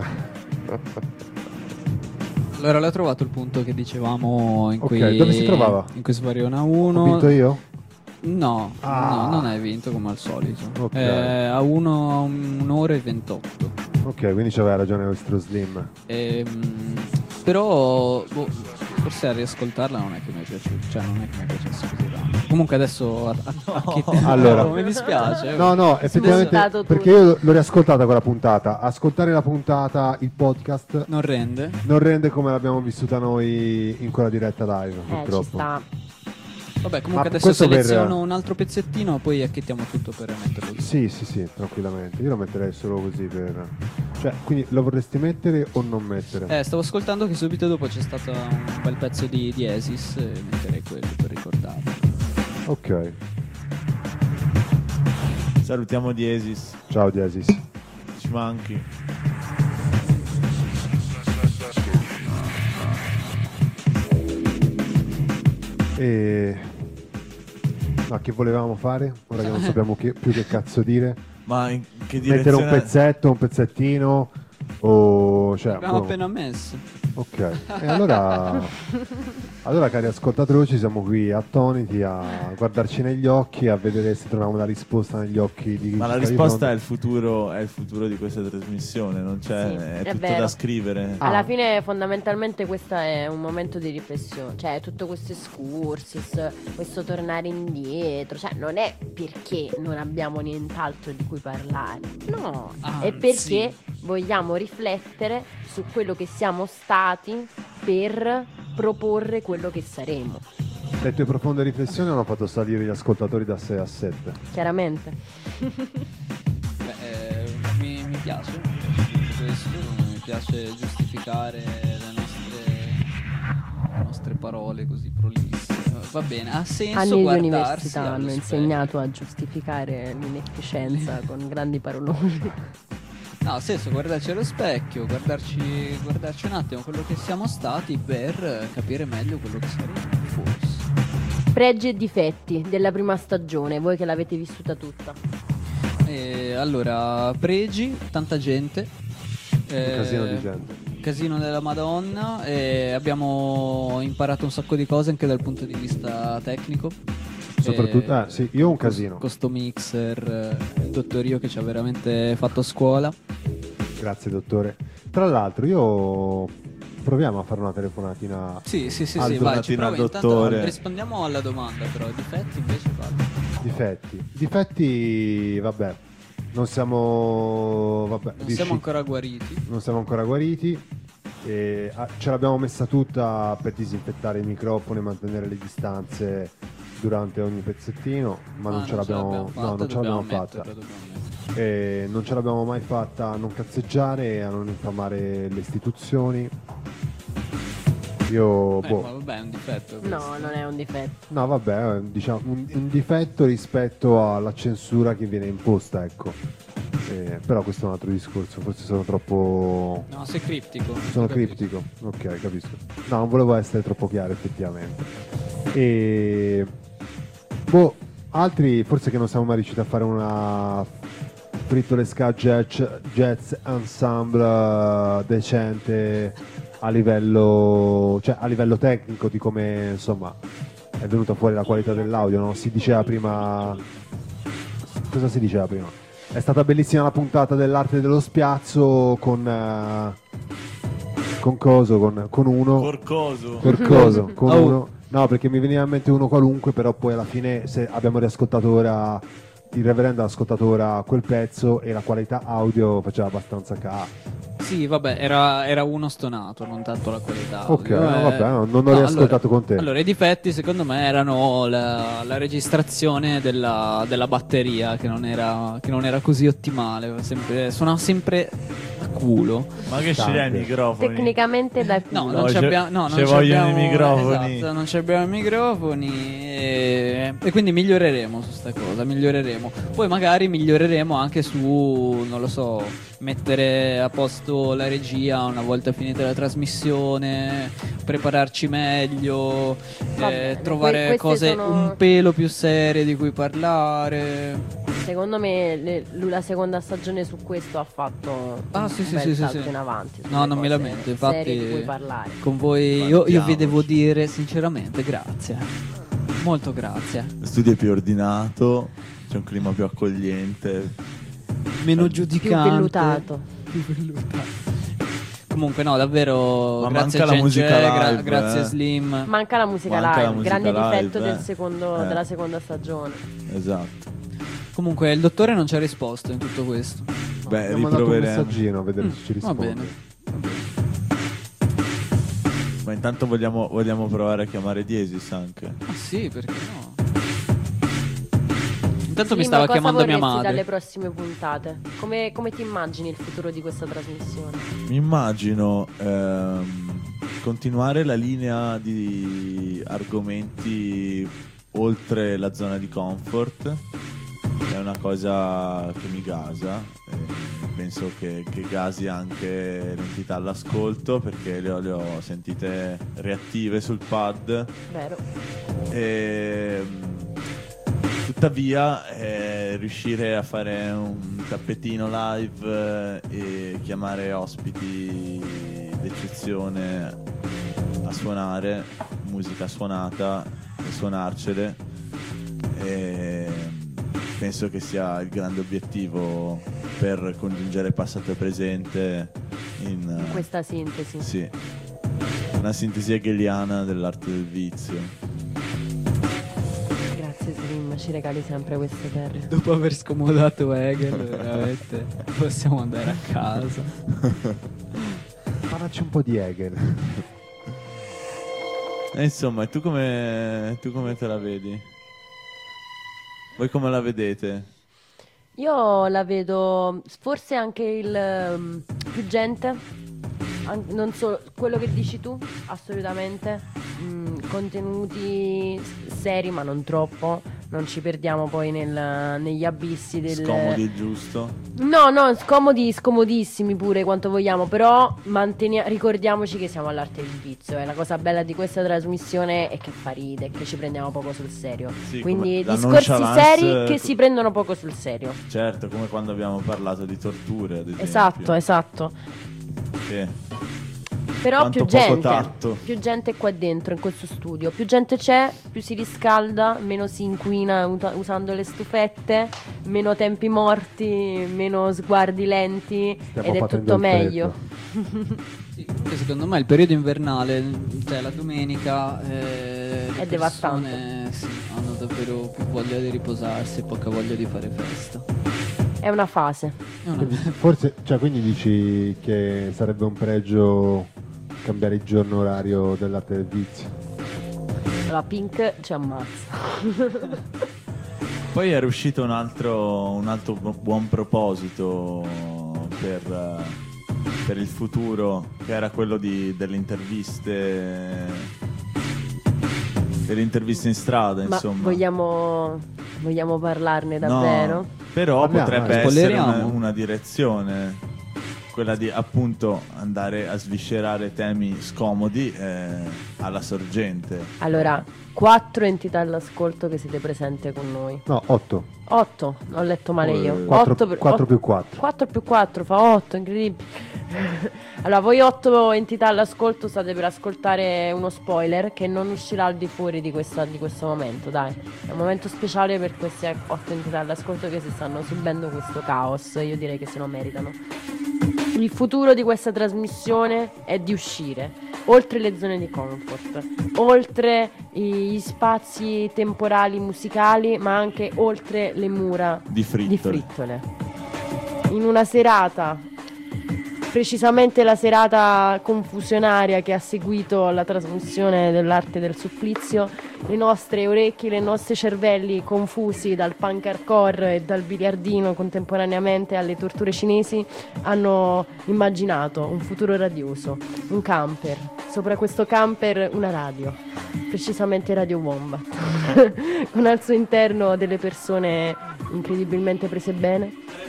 Allora, l'ho trovato il punto che dicevamo in Ok, cui dove si trovava? in cui Svariona uno. Ho vinto io? No, Ah. no, non hai vinto come al solito. Ok. Eh, a uno, un'ora e ventotto. Ok, quindi c'aveva ragione questo Slim. Ehm, però boh, forse a riascoltarla non è che mi è piaciuto, cioè non è che mi piacesse così tanto. Comunque adesso a, a, a che te- Allora. mi dispiace. No, no, effettivamente Smontato tutto. perché io l'ho riascoltata quella puntata. Ascoltare la puntata, il podcast, Non rende. non rende come l'abbiamo vissuta noi in quella diretta live, Eh, ci purtroppo. sta. Vabbè, comunque Ma adesso questo per- seleziono un altro pezzettino, poi acchettiamo tutto per metterlo lì. Sì, sì, sì, tranquillamente. Io lo metterei solo così per. Cioè, quindi lo vorresti mettere o non mettere? Eh, stavo ascoltando che subito dopo c'è stato un bel pezzo di, di Esis e metterei quello per ricordarlo. Ok. Salutiamo Diesis, Ciao Diesis. ci manchi. E. No, che volevamo fare? Ora che non sappiamo che- più che cazzo dire. Ma in che Mettere direzione? un pezzetto, un pezzettino. O. Cioè, Abbiamo boh. appena messo. Ok, e allora, allora cari ascoltatori, ci siamo qui attoniti a guardarci negli occhi, a vedere se troviamo la risposta negli occhi di chi Ma ci la sta di risposta fronte. è il futuro, è il futuro di questa trasmissione, non c'è, Sì, è, è tutto vero. da scrivere. Ah. Alla fine fondamentalmente questo è un momento di riflessione, cioè tutto questo excursus, questo tornare indietro, cioè non è perché non abbiamo nient'altro di cui parlare, no, è Anzi. perché vogliamo riflettere su quello che siamo stati per proporre quello che saremo, Le tue profonde riflessioni hanno fatto salire gli ascoltatori da sei a sette. chiaramente. Beh, eh, mi, mi piace tutto questo, mi piace giustificare le nostre, le nostre parole così prolisse. Eh, Va bene, ha senso Anni di guardarsi università allo hanno specchio. insegnato a giustificare l'inefficienza con grandi paroloni. No, ha senso guardarci allo specchio, guardarci, guardarci un attimo quello che siamo stati per capire meglio quello che saremo, forse. Pregi e difetti della prima stagione, voi che l'avete vissuta tutta. E allora, pregi, tanta gente. Un eh, casino di gente. Casino della Madonna e abbiamo imparato un sacco di cose anche dal punto di vista tecnico. Soprattutto, Eh, eh, sì, io ho un casino. Questo mixer, eh, il dottor Io che ci ha veramente fatto scuola. Grazie dottore. Tra l'altro io proviamo a fare una telefonatina. Sì, sì, sì, Al sì, vai, ci donatina al provo. Intanto dottore. rispondiamo alla domanda, però difetti invece parlo. Difetti. Difetti, vabbè. Non siamo. Vabbè, Non riusciti- siamo ancora guariti. non siamo ancora guariti. E, ah, ce l'abbiamo messa tutta per disinfettare i microfoni e mantenere le distanze durante ogni pezzettino, ma non Ah, ce l'abbiamo, fatta, no, non ce dobbiamo l'abbiamo fatta. metterla, dobbiamo metterla. E non ce l'abbiamo mai fatta a non cazzeggiare e a non infamare le istituzioni. Io, Eh, boh. ma vabbè, è un difetto. questo. No, non è un difetto. No, vabbè, diciamo un, un difetto rispetto alla censura che viene imposta, ecco. Eh, però questo è un altro discorso, forse sono troppo. No, sei criptico. Sono capisco. criptico, ok, capisco. No, non volevo essere troppo chiaro, effettivamente. E. Boh, altri forse che non siamo mai riusciti a fare una frittolesca jazz, jazz ensemble decente a livello, cioè a livello tecnico di come insomma è venuta fuori la qualità dell'audio, no? Si diceva prima. Cosa si diceva prima? È stata bellissima la puntata dell'arte dello spiazzo con. eh, con coso, con, con uno. Corcoso. Corcoso, con Oh. uno. No, perché mi veniva in mente uno qualunque, però poi alla fine se abbiamo riascoltato ora, il reverendo ha ascoltato ora quel pezzo e la qualità audio faceva abbastanza ca. Sì, vabbè, era, era uno stonato, non tanto la qualità. Ok, audio, no, eh. vabbè, no, non ho No, riascoltato con te. Allora, i difetti secondo me erano la, la registrazione della, della batteria che non era, che non era così ottimale, sempre, suonava sempre a culo. Ma che ce li hai i microfoni? Tecnicamente da No, culo. non No, ci ci- abbiamo, no, ci non ci vogliono abbiamo- i microfoni. esatto, non ci abbiamo i microfoni e, e quindi miglioreremo su sta cosa, miglioreremo. Poi magari miglioreremo anche su, non lo so, mettere a posto la regia una volta finita la trasmissione, prepararci meglio, Va eh, bene, trovare que- cose queste sono- un pelo più serie di cui parlare. Secondo me le- lui la seconda stagione su questo ha fatto Ah, un sì, sì, bel sì, sì, salto sì. in avanti. No, sulle non mi cose lamento, infatti serie di cui parlare. con voi io, io vi Guardiamoci. devo dire sinceramente grazie, molto grazie. Lo studio è più ordinato, c'è un clima più accogliente. Meno Più giudicante, vellutato. più vellutato. Comunque no, davvero Ma grazie manca la Genge, musica gra- live, grazie eh. Slim. Manca la musica Manca la live, musica grande live, difetto del eh. secondo- Eh. della seconda stagione. Esatto. Comunque il dottore non ci ha risposto in tutto questo. Beh, Abbiamo mandato un riproveremo. messaggino a vedere Mm, se ci va risponde. bene. Ma intanto vogliamo, vogliamo provare a chiamare Diesis anche. Ah sì, perché no? Intanto mi Slim, stava cosa chiamando mia vorresti madre. dalle prossime puntate? Come, come ti immagini il futuro di questa trasmissione? Mi immagino ehm, continuare la linea di argomenti oltre la zona di comfort. È una cosa che mi gasa. E penso che, che gasi anche l'entità all'ascolto, perché le ho, le ho sentite reattive sul pad. Vero? E, tuttavia eh, riuscire a fare un tappetino live eh, e chiamare ospiti d'eccezione a suonare musica suonata e suonarcele, e penso che sia il grande obiettivo per congiungere passato e presente in, In questa sintesi. sì, una sintesi hegeliana dell'arte del vizio. Grazie Slim, ci regali sempre queste perle. Dopo aver scomodato Hegel, veramente possiamo andare a casa. Parlaci un po' di Hegel. E insomma, e tu come, tu come te la vedi? Voi come la vedete? Io la vedo forse anche il um, più gente, an- non solo quello che dici tu, assolutamente. Mm, contenuti s- seri, ma non troppo. Non ci perdiamo poi nel- negli abissi del. Scomodi e giusto? No, no, scomodi, scomodissimi pure quanto vogliamo, però mantenia- ricordiamoci che siamo all'arte del vizio, e la cosa bella di questa trasmissione è che fa ride, che ci prendiamo poco sul serio. Sì, Quindi come la discorsi nonchalance, seri che eh, si prendono poco sul serio. Certo, come quando abbiamo parlato di torture, ad esempio. Esatto, esatto. Che Però Quanto più poco gente, tatto. più gente qua dentro in questo studio, più gente c'è, più si riscalda, meno si inquina uta- usando le stufette, meno tempi morti, meno sguardi lenti, Stiamo ed è patendo tutto il meglio. Sì, comunque secondo me il periodo invernale, cioè la domenica, eh, le È devastante. persone, sì, hanno davvero più voglia di riposarsi e poca voglia di fare festa. È una fase. È una- Quindi, forse, cioè, quindi dici che sarebbe un pregio cambiare il giorno orario dell'arte del vizio. La Pink ci ammazza. Poi era uscito un altro, un altro bu- buon proposito per, eh, per il futuro, che era quello di, delle interviste, delle interviste in strada, Ma insomma. vogliamo, vogliamo parlarne davvero? No, però Parliamo, potrebbe eh. essere Spoileriamo. una, una direzione, quella di appunto andare a sviscerare temi scomodi eh, alla sorgente. Allora, quattro entità all'ascolto che siete presenti con noi. No, otto. Otto, ho letto male io. Eh, quattro- Otto per- quattro otto- più quattro. quattro più quattro fa otto, incredibile. Allora, voi otto entità all'ascolto state per ascoltare uno spoiler che non uscirà al di fuori di, questa- di questo momento, dai. È un momento speciale per queste otto entità all'ascolto che si stanno subendo questo caos. Io direi che se lo meritano. Il futuro di questa trasmissione è di uscire oltre le zone di comfort, oltre gli spazi temporali musicali, ma anche oltre le mura Di frittole. di frittole. In una serata precisamente la serata confusionaria che ha seguito la trasmissione dell'arte del supplizio, le nostre orecchie, i nostri cervelli confusi dal punk hardcore e dal biliardino contemporaneamente alle torture cinesi hanno immaginato un futuro radioso, un camper, sopra questo camper una radio, precisamente Radio Wombat, con al suo interno delle persone incredibilmente prese bene,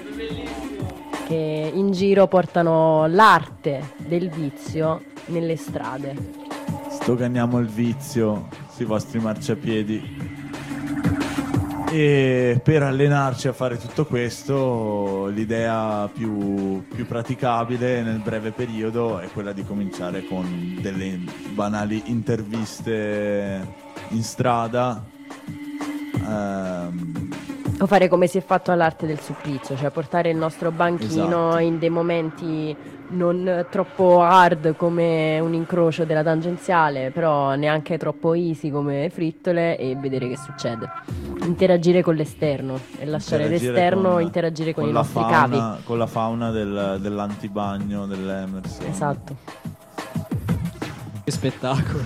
che in giro portano l'arte del vizio nelle strade. Stoganiamo il vizio sui vostri marciapiedi. E per allenarci a fare tutto questo, l'idea più, più praticabile nel breve periodo è quella di cominciare con delle banali interviste in strada. Ehm, O fare come si è fatto all'arte del supplizio, cioè portare il nostro banchino Esatto. in dei momenti non troppo hard come un incrocio della tangenziale, però neanche troppo easy come frittole, e vedere che succede. Interagire con l'esterno e lasciare interagire l'esterno con- interagire con, con i la nostri fauna, capi. con la fauna del, dell'antibagno dell'Emerson. Esatto. Che spettacolo.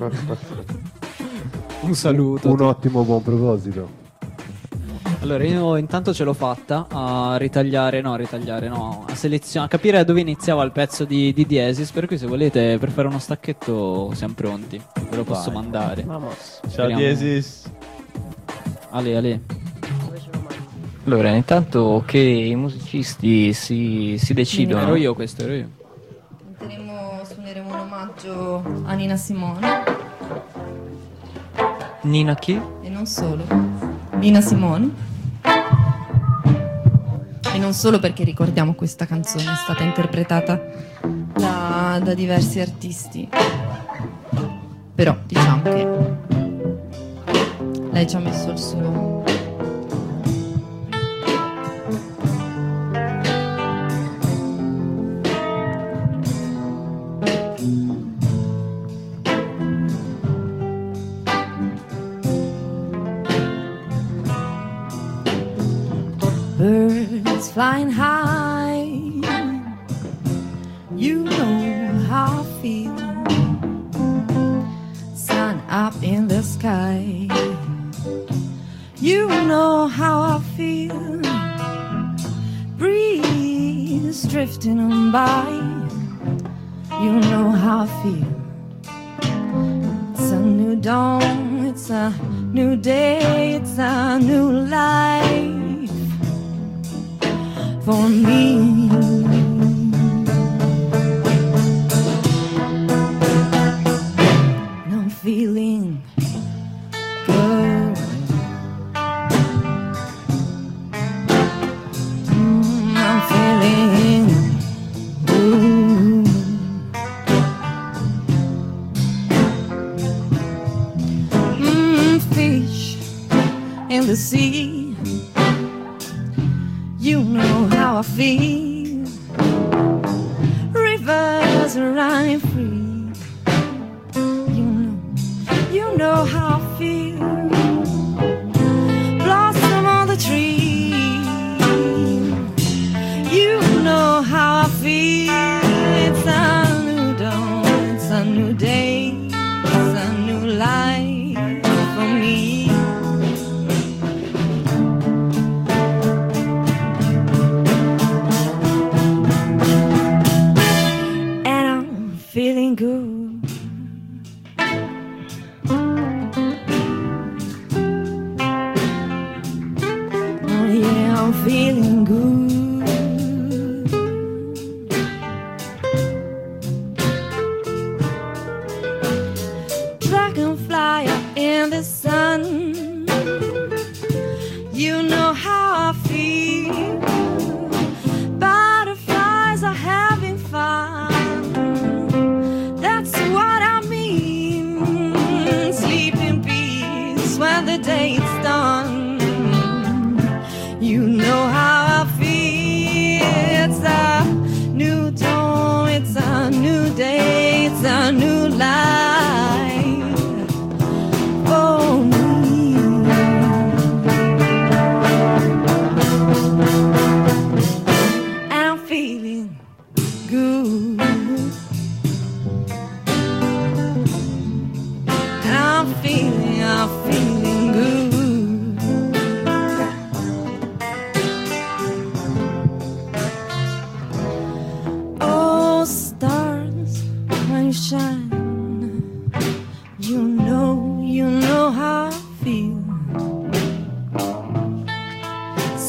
Un saluto. Un ottimo buon proposito. Allora, io intanto ce l'ho fatta a ritagliare, no, a ritagliare, no, a selezionare, a capire da dove iniziava il pezzo di, di Diesis, per cui se volete, per fare uno stacchetto siamo pronti, ve lo posso Vai. mandare. Vamos. Ciao Speriamo- Diesis. Ale, Ale. Allora, intanto che i musicisti si, si decidono. Ero io questo, ero io. Canteremo, suoneremo un omaggio a Nina Simone Nina chi? e non solo. Nina Simone. E non solo perché ricordiamo questa canzone, è stata interpretata da, da diversi artisti. Però diciamo che lei ci ha messo il suo. Birds flying high, you know how I feel. Sun up in the sky, you know how I feel. Breeze drifting on by, you know how I feel. It's a new dawn, it's a new day, it's a new life for me. And I'm feeling good. Mm, I'm feeling good. Mm, fish in the sea, you know how I feel. Rivers running free, you know, you know how I feel. Blossom on the tree, you know how I feel. It's a new dawn, it's a new day, it's a new life for me.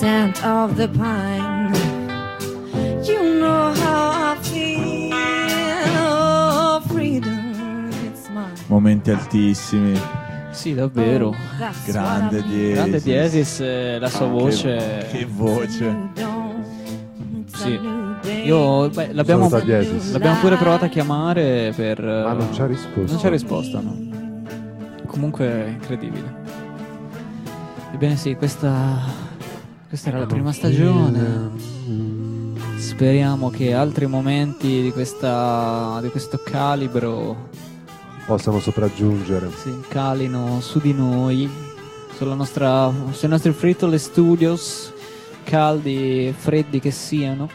scent of the pine. You know how I feel, oh, freedom, it's mine. Momenti altissimi. Sì, davvero. Grande Diesis. Grande Diesis, eh, la sua Ah, voce. Che, che voce. Sì. Io, beh, l'abbiamo, Saluta Diesis. l'abbiamo pure provato a chiamare per. Ma non c'ha risposta. Non c'è risposta, no. Comunque è incredibile. Ebbene sì, questa. Questa era la prima stagione. Speriamo che altri momenti di questa. di questo calibro possano sopraggiungere. si calino su di noi, sulla nostra, sui nostri Fritole Studios, caldi e freddi che siano.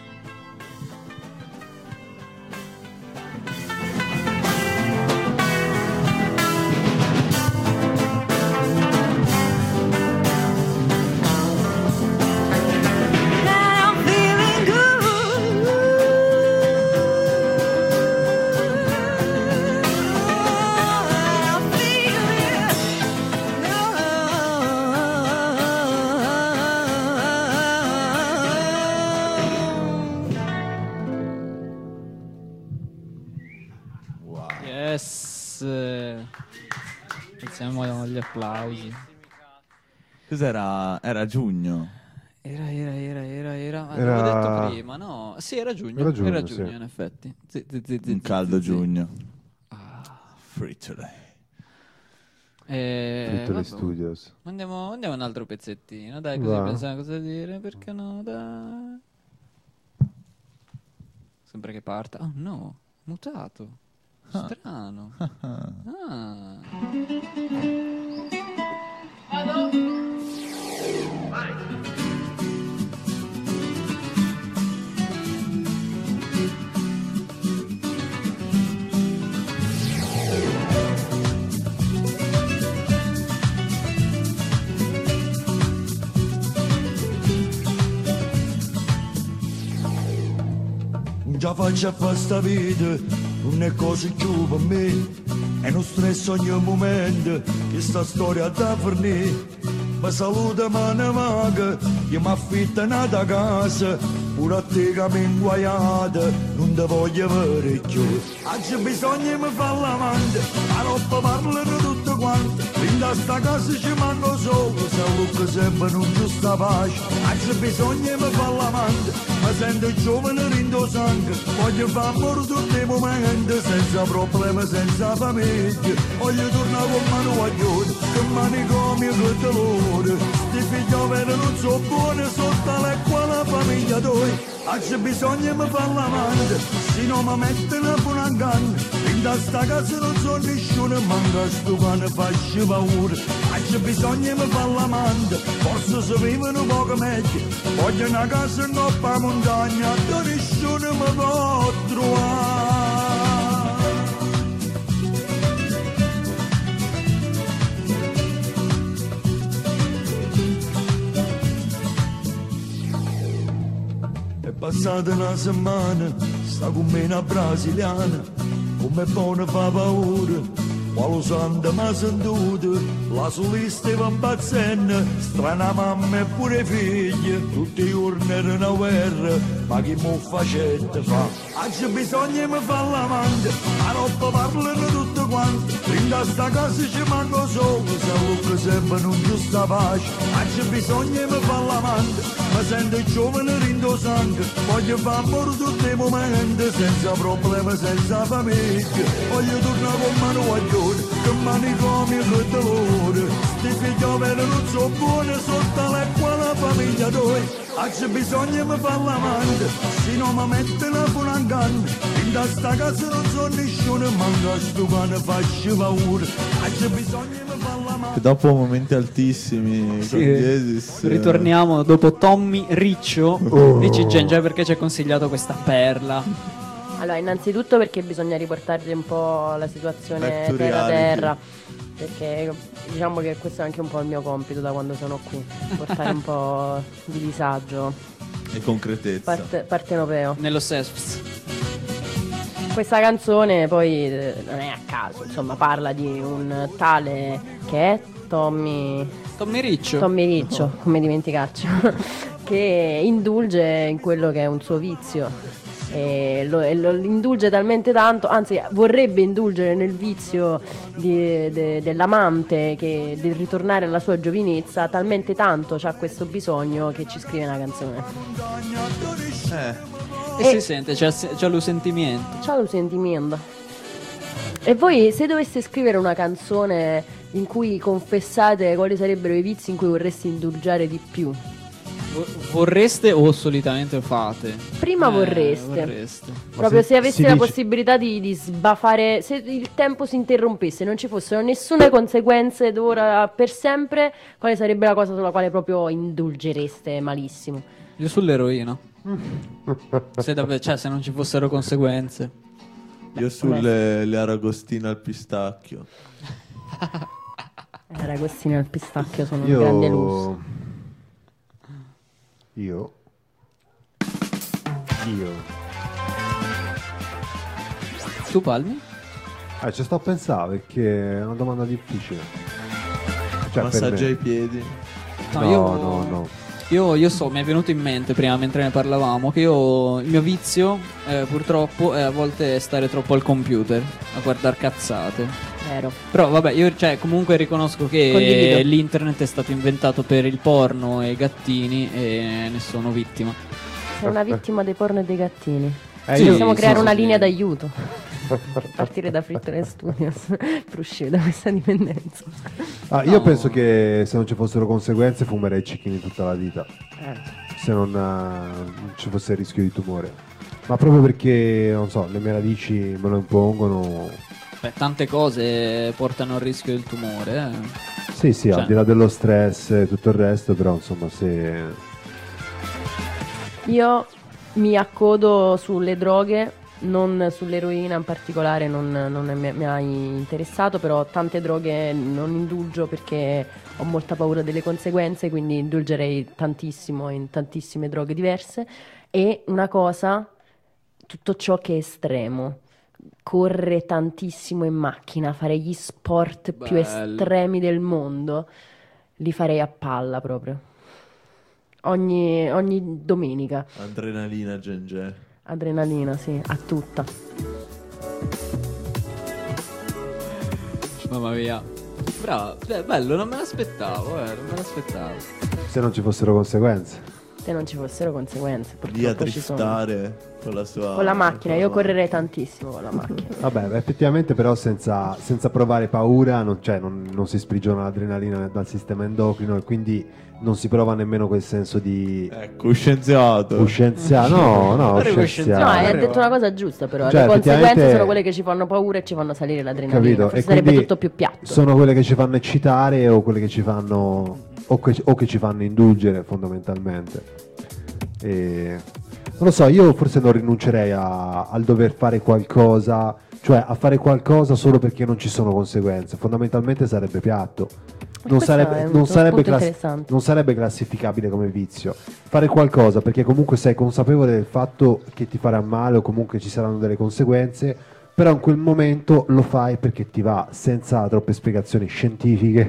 Yes, iniziamo agli applausi. Cos'era? Era giugno. Era, era, era, era, era. Ah, Era- l'avevo detto prima, no? Sì, era giugno. Era giugno, Era giugno, sì. in effetti. Zi- zi- zi- zi- Un zi- caldo zi- giugno. Ah. Fritole. Eh, Fritole vabbè. Studios. Andiamo, andiamo un altro pezzettino, dai, così Va. pensiamo cosa dire, perché no, dai. Sembra che parta. Oh no, mutato. Strano. Ah. Non già faccio a questa vita, non è cosa più per me, è uno stress ogni momento, che sta storia da fornire. Mi saluta mano maga, che mi affitta nata casa, pure a te che mi inguaiata, non ti voglio avere più. Oggi bisogna mi fare l'amante, la roba parlano tutte quante, fin da sta casa ci manco solo, se lucca sempre non giusta pace. Oggi bisogna mi fare l'amante, mi sento giovane rindo sangue, voglio fare amore tutti i momenti, senza problemi, senza famiglia, voglio tornare con mano guaglione, che manicomio che dolore, sti figlioli non so buoni, sotto l'acqua la famiglia tua. Oggi bisogna mi fare l'amante, se non mi mettono pure un canno, in da sta casa non so nessuno, manca sto cane faccio paura. Oggi bisogna mi fare l'amante, forse si vivono un poco meglio, voglio una casa in coppa montagna, dove nessuno mi può trovare. È passata una settimana, sta con me una brasiliana, come buona fa paura, quale santa mi ha sentito, la solista va impazzendo, strana mamma e pure figlia, tutti i giorni era una guerra, ma chi mo facette fa? Oggi bisogna mi fare l'amante, la roba parlano tutte quante, in da sta casa ci manco solo, se lucca sempre non giusta pace. Oggi bisogna mi fare l'amante, mi sento giovane rindo sangue, voglio fare amore tutti i momenti, senza problemi, senza famiglia, voglio tornare con mano guaglione, che manicomio che dolore, sti figlioli non so buoni, sotto l'acqua la famiglia tua. Oggi bisogna mi fare l'amante, se non mi mettono pure un canno, in da sta casa non so nessuno, manca sto cane faccio paura. Oggi bisogna mi fare l'amante. E dopo momenti altissimi Sì, con Diesis, eh, ritorniamo dopo Tommy Riccio. Oh. Dici Gengia perché ci ha consigliato questa perla. Allora, innanzitutto perché bisogna riportargli un po' la situazione Back to terra reality. terra, perché diciamo che questo è anche un po' il mio compito da quando sono qui, portare un po' di disagio e concretezza. parte, partenopeo. Nello sesso. Questa canzone poi eh, non è a caso, insomma, parla di un tale che è Tommy Tommy Riccio. Tommy Riccio, come dimenticarci. che indulge in quello che è un suo vizio. E lo, e lo indulge talmente tanto, anzi vorrebbe indulgere nel vizio di- de- dell'amante, che del ritornare alla sua giovinezza, talmente tanto c'ha questo bisogno che ci scrive una canzone. E, E- si sente, c'ha, c'ha lo sentimento. C'ha lo sentimento. E voi, se doveste scrivere una canzone in cui confessate quali sarebbero i vizi in cui vorreste indulgere di più? Vo- Vorreste o solitamente fate? Prima Eh, vorreste. vorreste. Proprio se- se aveste si la dice- possibilità di, di sbafare, se il tempo si interrompesse, non ci fossero nessune conseguenze d'ora per sempre, quale sarebbe la cosa sulla quale proprio indulgereste malissimo? Io sull'eroina. se, davvero, cioè, se non ci fossero conseguenze. Io sulle le aragostine al pistacchio. Eh, Ragostini al pistacchio sono Io- un grande lusso. Io. Io. Tu Palmi? Eh, ci sto a pensare perché è una domanda difficile. Cioè, Massaggio per me. ai piedi. No, No, io- no, no. Io, io so, mi è venuto in mente prima mentre ne parlavamo che io, il mio vizio eh, purtroppo è a volte stare troppo al computer a guardare cazzate. Vero. Però vabbè, io cioè, comunque riconosco che Condivido. l'internet è stato inventato per il porno e i gattini e ne sono vittima. Sei una vittima dei porno e dei gattini. Eh, Sì, io- possiamo sì, creare sì, una sì. linea d'aiuto. Partire da Frittone Studios per uscire da questa dipendenza. Ah, io penso che se non ci fossero conseguenze fumerei cecchini tutta la vita. Eh. Se non, eh, non ci fosse il rischio di tumore. Ma proprio perché, non so, le mie radici me lo impongono. Beh, tante cose portano al rischio del tumore. eh. Sì, sì, Cioè. al di là dello stress e tutto il resto, però insomma se... Io mi accodo sulle droghe, non sull'eroina in particolare, non, non è- mi mi ha interessato, però tante droghe non indulgio perché ho molta paura delle conseguenze, quindi indulgerei tantissimo in tantissime droghe diverse. E una cosa, tutto ciò che è estremo. Correre tantissimo in macchina, fare gli sport più Bello. estremi del mondo, li farei a palla proprio. Ogni, ogni domenica. Adrenalina, Gengè. Adrenalina, sì, a tutta. Mamma mia. Bravo, beh, bello, non me l'aspettavo, eh, non me l'aspettavo. se non ci fossero conseguenze. Se non ci fossero conseguenze, Lì a purtroppo ci sono. driftare con la sua... Con la macchina, con io la- correrei tantissimo con la macchina. Vabbè, effettivamente però senza, senza provare paura non, cioè, non, non si sprigiona l'adrenalina dal sistema endocrino e quindi non si prova nemmeno quel senso di... Ecco, scienziato. Scienziato, no, no, Arrivo scienziato. No, hai detto una cosa giusta però, Cioè, le conseguenze effettivamente- sono quelle che ci fanno paura e ci fanno salire l'adrenalina. Capito? Forse E sarebbe quindi tutto più piatto. sono quelle che ci fanno eccitare o quelle che ci fanno o che, o che ci fanno indulgere fondamentalmente. E non lo so, io forse non rinuncerei a- al dover fare qualcosa, cioè a fare qualcosa solo perché non ci sono conseguenze. Fondamentalmente sarebbe piatto. Non Questo sarebbe, è un non, sarebbe punto class- interessante. non sarebbe classificabile come vizio. Fare qualcosa perché comunque sei consapevole del fatto che ti farà male o comunque ci saranno delle conseguenze, però in quel momento lo fai perché ti va, senza troppe spiegazioni scientifiche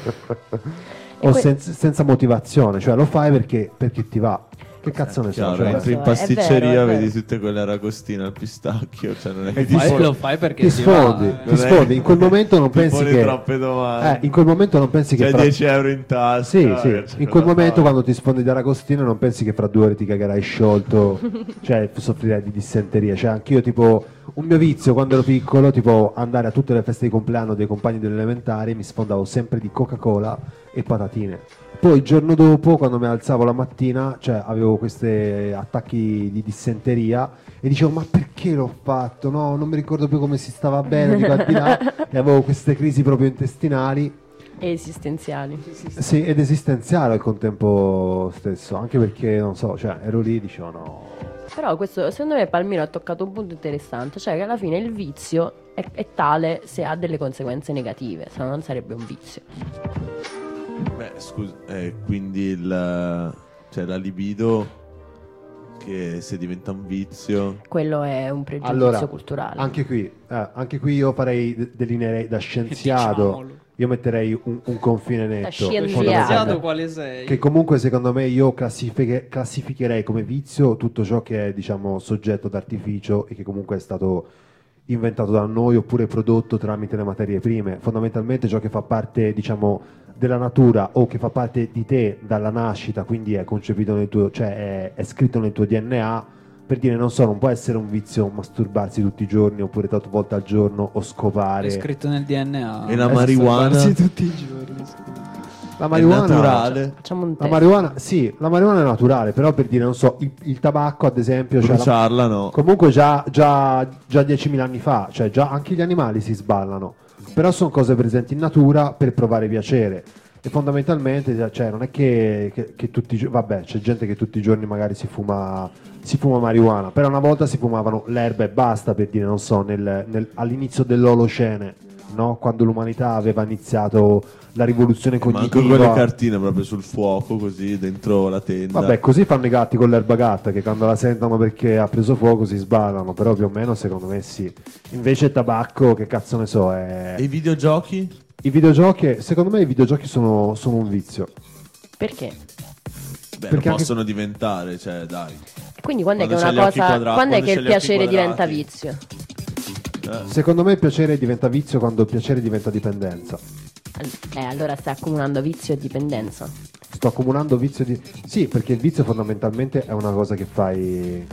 o que- senza, senza motivazione, cioè lo fai perché, perché ti va. Che cazzo ne so? Chiaro, Cioè, entri in è pasticceria, vero, è vedi vero. tutte quelle aragostine al pistacchio, cioè non è E che ti ti sfondi- lo fai perché ti ti sfondi, va, ti Non è- sfondi. In quel momento non ti pensi poni che troppe domande. eh, in quel momento non pensi che C'hai fra- dieci euro in tasca. Sì, sì. eh, c'è In quel da momento fare. quando ti sfondi di aragostino non pensi che fra due ore ti cagherai sciolto, cioè soffrirai di dissenteria. Cioè anch'io tipo un mio vizio quando ero piccolo, tipo andare a tutte le feste di compleanno dei compagni delle elementari, mi sfondavo sempre di Coca-Cola e patatine. Poi il giorno dopo, quando mi alzavo la mattina, cioè avevo questi attacchi di dissenteria e dicevo ma perché l'ho fatto? No, non mi ricordo più come si stava bene, di qua e di là, e avevo queste crisi proprio intestinali. E esistenziali. Sì, ed esistenziale al contempo stesso, anche perché, non so, cioè, ero lì e dicevo no. Però questo, secondo me Palmiro ha toccato un punto interessante, cioè che alla fine il vizio è, è tale se ha delle conseguenze negative, se no non sarebbe un vizio. Beh, scusa, eh, quindi il, cioè, la libido che se diventa un vizio... Quello è un pregiudizio Allora, culturale. anche qui, eh, anche qui io farei, de- delineerei da scienziato, Diciamolo. io metterei un, un confine netto. Scienziato quale sei? Che comunque secondo me io classifiche- classificherei come vizio tutto ciò che è, diciamo, soggetto d'artificio e che comunque è stato inventato da noi oppure prodotto tramite le materie prime. Fondamentalmente ciò che fa parte, diciamo, della natura o che fa parte di te dalla nascita, quindi è concepito nel tuo, cioè è, è scritto nel tuo D N A. Per dire, non so, non può essere un vizio masturbarsi tutti i giorni oppure tante volte al giorno o scopare. È scritto nel D N A. E la marijuana? tutti i giorni. La marijuana è naturale. Facciamo un La test. marijuana, sì, la marijuana è naturale, però per dire, non so, il, il tabacco ad esempio, cioè, Bruciarla, la- no. comunque già, già, già diecimila anni fa, cioè già anche gli animali si sballano, però sono cose presenti in natura per provare piacere. E fondamentalmente, cioè, non è che, che, che tutti i gio- vabbè, c'è gente che tutti i giorni magari si fuma, si fuma marijuana, però una volta si fumavano l'erba e basta, per dire, non so, nel- nel- all'inizio dell'Olocene, no? Quando l'umanità aveva iniziato la rivoluzione Ma anche cognitiva. quelle cartine proprio sul fuoco, così dentro la tenda. Vabbè, così fanno i gatti con l'erba gatta, che quando la sentono perché ha preso fuoco si sballano, però più o meno secondo me sì. Invece il tabacco, che cazzo ne so, è... E i videogiochi? I videogiochi, secondo me i videogiochi sono, sono un vizio. Perché? Beh, Perché lo anche- possono diventare, cioè, dai. Quindi quando è che Quando una c'hai gli occhi cosa, quadra- quando è quando che c'hai il gli occhi piacere diventa quadrati. vizio? Secondo me il piacere diventa vizio quando il piacere diventa dipendenza. Eh, allora stai accumulando vizio e dipendenza. Sto accumulando vizio di... Sì, perché il vizio fondamentalmente è una cosa che fai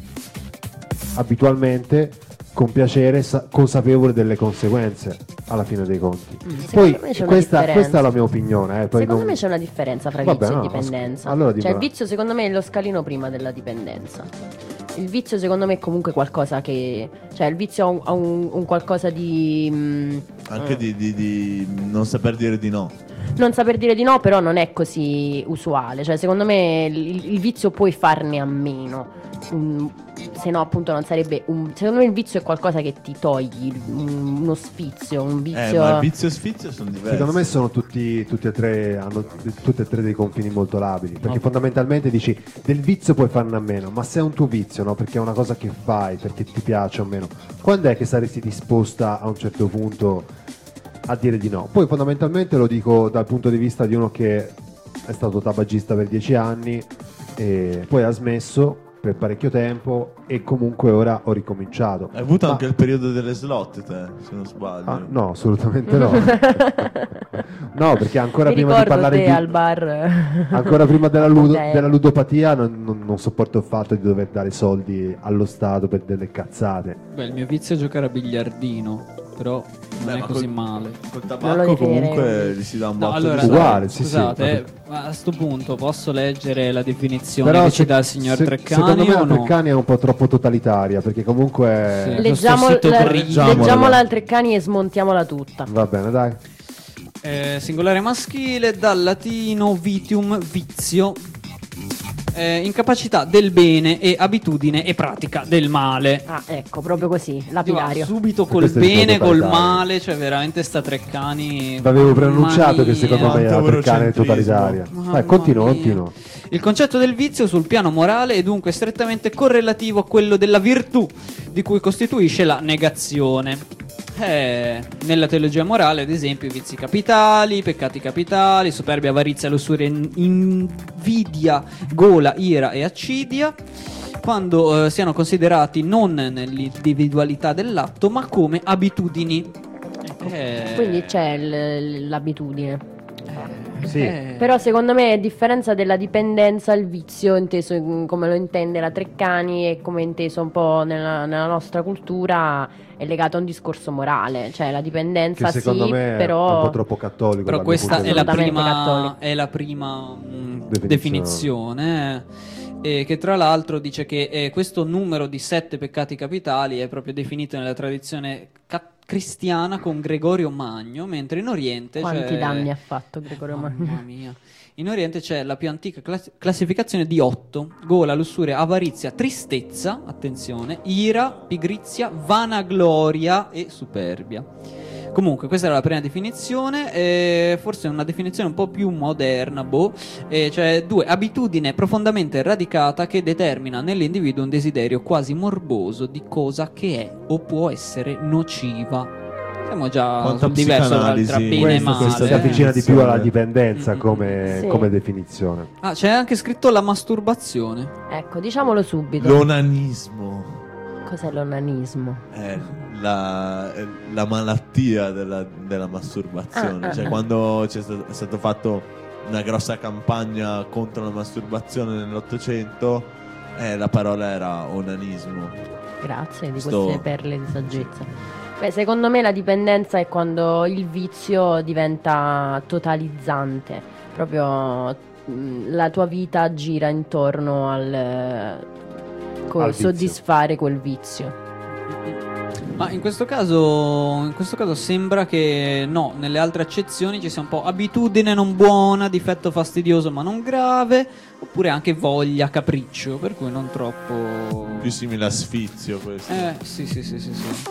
abitualmente, con piacere, sa- consapevole delle conseguenze alla fine dei conti. Mm, secondo Poi me c'è una questa, differenza. questa è la mia opinione. Eh, poi Secondo non- me c'è una differenza fra Vabbè, vizio no, e dipendenza. allora Cioè dimmela. il vizio secondo me è lo scalino prima della dipendenza. Il vizio secondo me è comunque qualcosa che... Cioè il vizio ha un, ha un- un qualcosa di... mm, Anche mm, di, di- di non saper dire di no. Non saper dire di no però non è così usuale. Cioè secondo me il, il vizio puoi farne a meno. Mm, se no appunto non sarebbe un... Secondo me il vizio è qualcosa che ti togli, un- uno sfizio, un vizio... Eh, ma il vizio e sfizio sono diversi. Secondo me sono tutti, tutti e tre, hanno tutti e tre dei confini molto labili, perché No. fondamentalmente dici del vizio puoi farne a meno, ma se è un tuo vizio, no? Perché è una cosa che fai, perché ti piace o meno, quando è che saresti disposta a un certo punto a dire di no? Poi fondamentalmente lo dico dal punto di vista di uno che è stato tabagista per dieci anni e poi ha smesso per parecchio tempo e comunque ora ho ricominciato. Hai avuto Ma- anche il periodo delle slot, te, se non sbaglio. Ah, no, assolutamente no. No, perché ancora Mi prima di ricordo parlare te di al bar. ancora prima della, ludo- Ok. della ludopatia non, non- non sopporto il fatto di dover dare soldi allo Stato per delle cazzate. Beh, il mio vizio è giocare a biliardino, però non Beh, è ma così col- male. Col tabacco comunque gli si dà un No, botto allora, di Uguale, sì, sì, scusate, ma- eh, ma a sto punto posso leggere la definizione Però che se- ci dà il signor se- Treccani secondo me o la no? Treccani è un po' troppo totalitaria, perché comunque Leggiamo, sito la, leggiamola, leggiamola dai. al Treccani e smontiamola tutta. va bene, dai. Eh, singolare maschile, dal latino vitium, vizio, eh, incapacità del bene e abitudine e pratica del male. Ah, ecco, proprio così, Va lapidario. subito col Questo è il bene, modo col totalitario. male, cioè veramente sta Treccani. L'avevo mamma preannunciato che secondo mia. me la Quanto Treccani è eurocentrismo. totalitaria. Mamma Dai, continua, mia. continua. Il concetto del vizio sul piano morale è dunque strettamente correlativo a quello della virtù, di cui costituisce la negazione. Eh, nella teologia morale, ad esempio, i vizi capitali, i peccati capitali, superbia, avarizia, lussuria, in- invidia, gola, ira e accidia, quando eh, siano considerati non nell'individualità dell'atto, ma come abitudini. Eh, Quindi c'è l- l'abitudine. Sì. eh, Però secondo me a differenza della dipendenza, il vizio inteso in- come lo intende la Treccani e come è inteso un po' nella, nella nostra cultura è legato a un discorso morale. Cioè la dipendenza Che secondo sì, me però... è un po' troppo cattolico. Però dal mio questa punto è di la, vista. Assolutamente prima, cattolico. è la prima mm, Definizione. definizione, eh, e che tra l'altro dice che eh, questo numero di sette peccati capitali è proprio definito nella tradizione ca- cristiana con Gregorio Magno, mentre in Oriente Quanti c'è... danni ha fatto Gregorio Magno? Mamma mia. In Oriente c'è la più antica class- classificazione di otto: gola, lussuria, avarizia, tristezza, attenzione, ira, pigrizia, vanagloria e superbia. Comunque, questa era la prima definizione, eh, forse una definizione un po' più moderna, boh, eh, cioè due, abitudine profondamente radicata che determina nell'individuo un desiderio quasi morboso di cosa che è o può essere nociva. Siamo già Quanta sul diverso tra, psicanalisi. tra bene e Questo, male. questo si eh. avvicina di più alla dipendenza Mm, come, Sì. come definizione. Ah, c'è anche scritto la masturbazione. Ecco, diciamolo subito. L'onanismo Cos'è l'onanismo? è la, è la malattia della, della masturbazione. Ah, ah, cioè, ah. quando c'è stato, è stato fatto una grossa campagna contro la masturbazione nell'Ottocento, eh, la parola era onanismo. Grazie di Sto- queste perle di saggezza. Beh, secondo me la dipendenza è quando il vizio diventa totalizzante, proprio mh, la tua vita gira intorno al, eh, co- Al vizio. soddisfare quel vizio. Ma in questo caso in questo caso sembra che no, nelle altre accezioni ci sia un po' abitudine non buona, difetto fastidioso ma non grave, oppure anche voglia, capriccio, per cui non troppo. Più simile a sfizio questo. Eh, sì, sì, sì, sì, sì.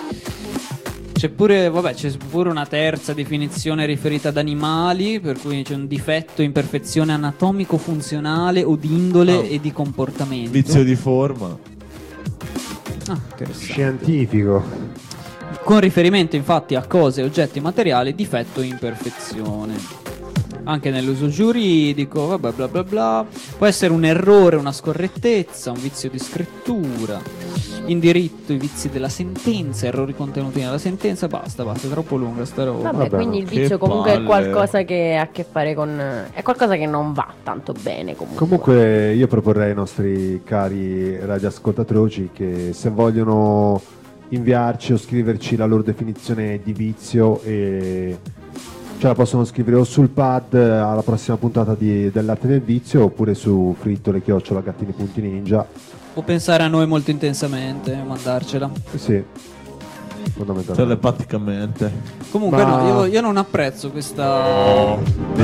C'è pure, vabbè, c'è pure una terza definizione riferita ad animali, per cui c'è un difetto, imperfezione anatomico-funzionale o di indole Oh. e di comportamento. Vizio di forma. Ah, interessante. Scientifico. Con riferimento infatti a cose e oggetti materiali, difetto e imperfezione. Anche nell'uso giuridico, vabbè, bla bla bla. Può essere un errore, una scorrettezza, un vizio di scrittura. In diritto i vizi della sentenza, errori contenuti nella sentenza, basta, basta, è troppo lunga sta roba. Vabbè, quindi il che vizio comunque palle. è qualcosa che ha a che fare con... è qualcosa che non va tanto bene comunque. Comunque io proporrei ai nostri cari radioascoltatori che se vogliono inviarci o scriverci la loro definizione di vizio, e ce la possono scrivere o sul pad alla prossima puntata di, dell'arte del vizio, oppure su frittole chiocciola gattini punti ninja. O pensare a noi molto intensamente e mandarcela. Sì, fondamentalmente. Telepaticamente. Comunque Ma- no, io, io non apprezzo questa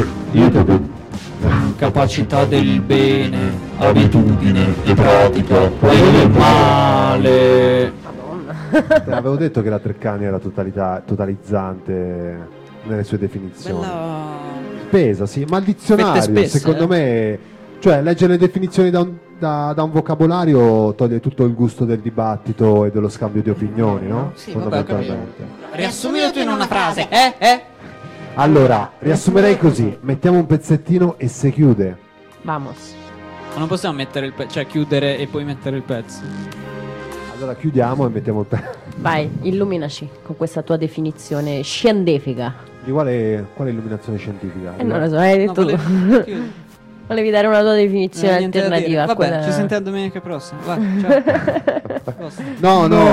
capacità del bene, abitudine e pratica del male. Te avevo detto che la Treccani era totalità- totalizzante nelle sue definizioni. Bella... Pesa, sì, ma il dizionario, Fette spesse, secondo eh. me, cioè leggere le definizioni da un, da, da un vocabolario toglie tutto il gusto del dibattito e dello scambio di opinioni, no? Sì, vabbè, ho Fondamentalmente. Riassumilo tu in una frase, eh? Eh? Allora, riassumerei così: mettiamo un pezzettino e si chiude. Vamos. Ma non possiamo mettere il pezzo, cioè chiudere e poi mettere il pezzo. Allora chiudiamo e mettiamo il pezzo. Vai, illuminaci con questa tua definizione scientifica. Di quale, quale illuminazione scientifica? Eh, non lo so, hai detto No, tu. volevi- Volevi dare una tua Eh, definizione niente da dire. alternativa a Vabbè, quella... ci sentiamo domenica prossima. Vai, ciao. Posto. No, no.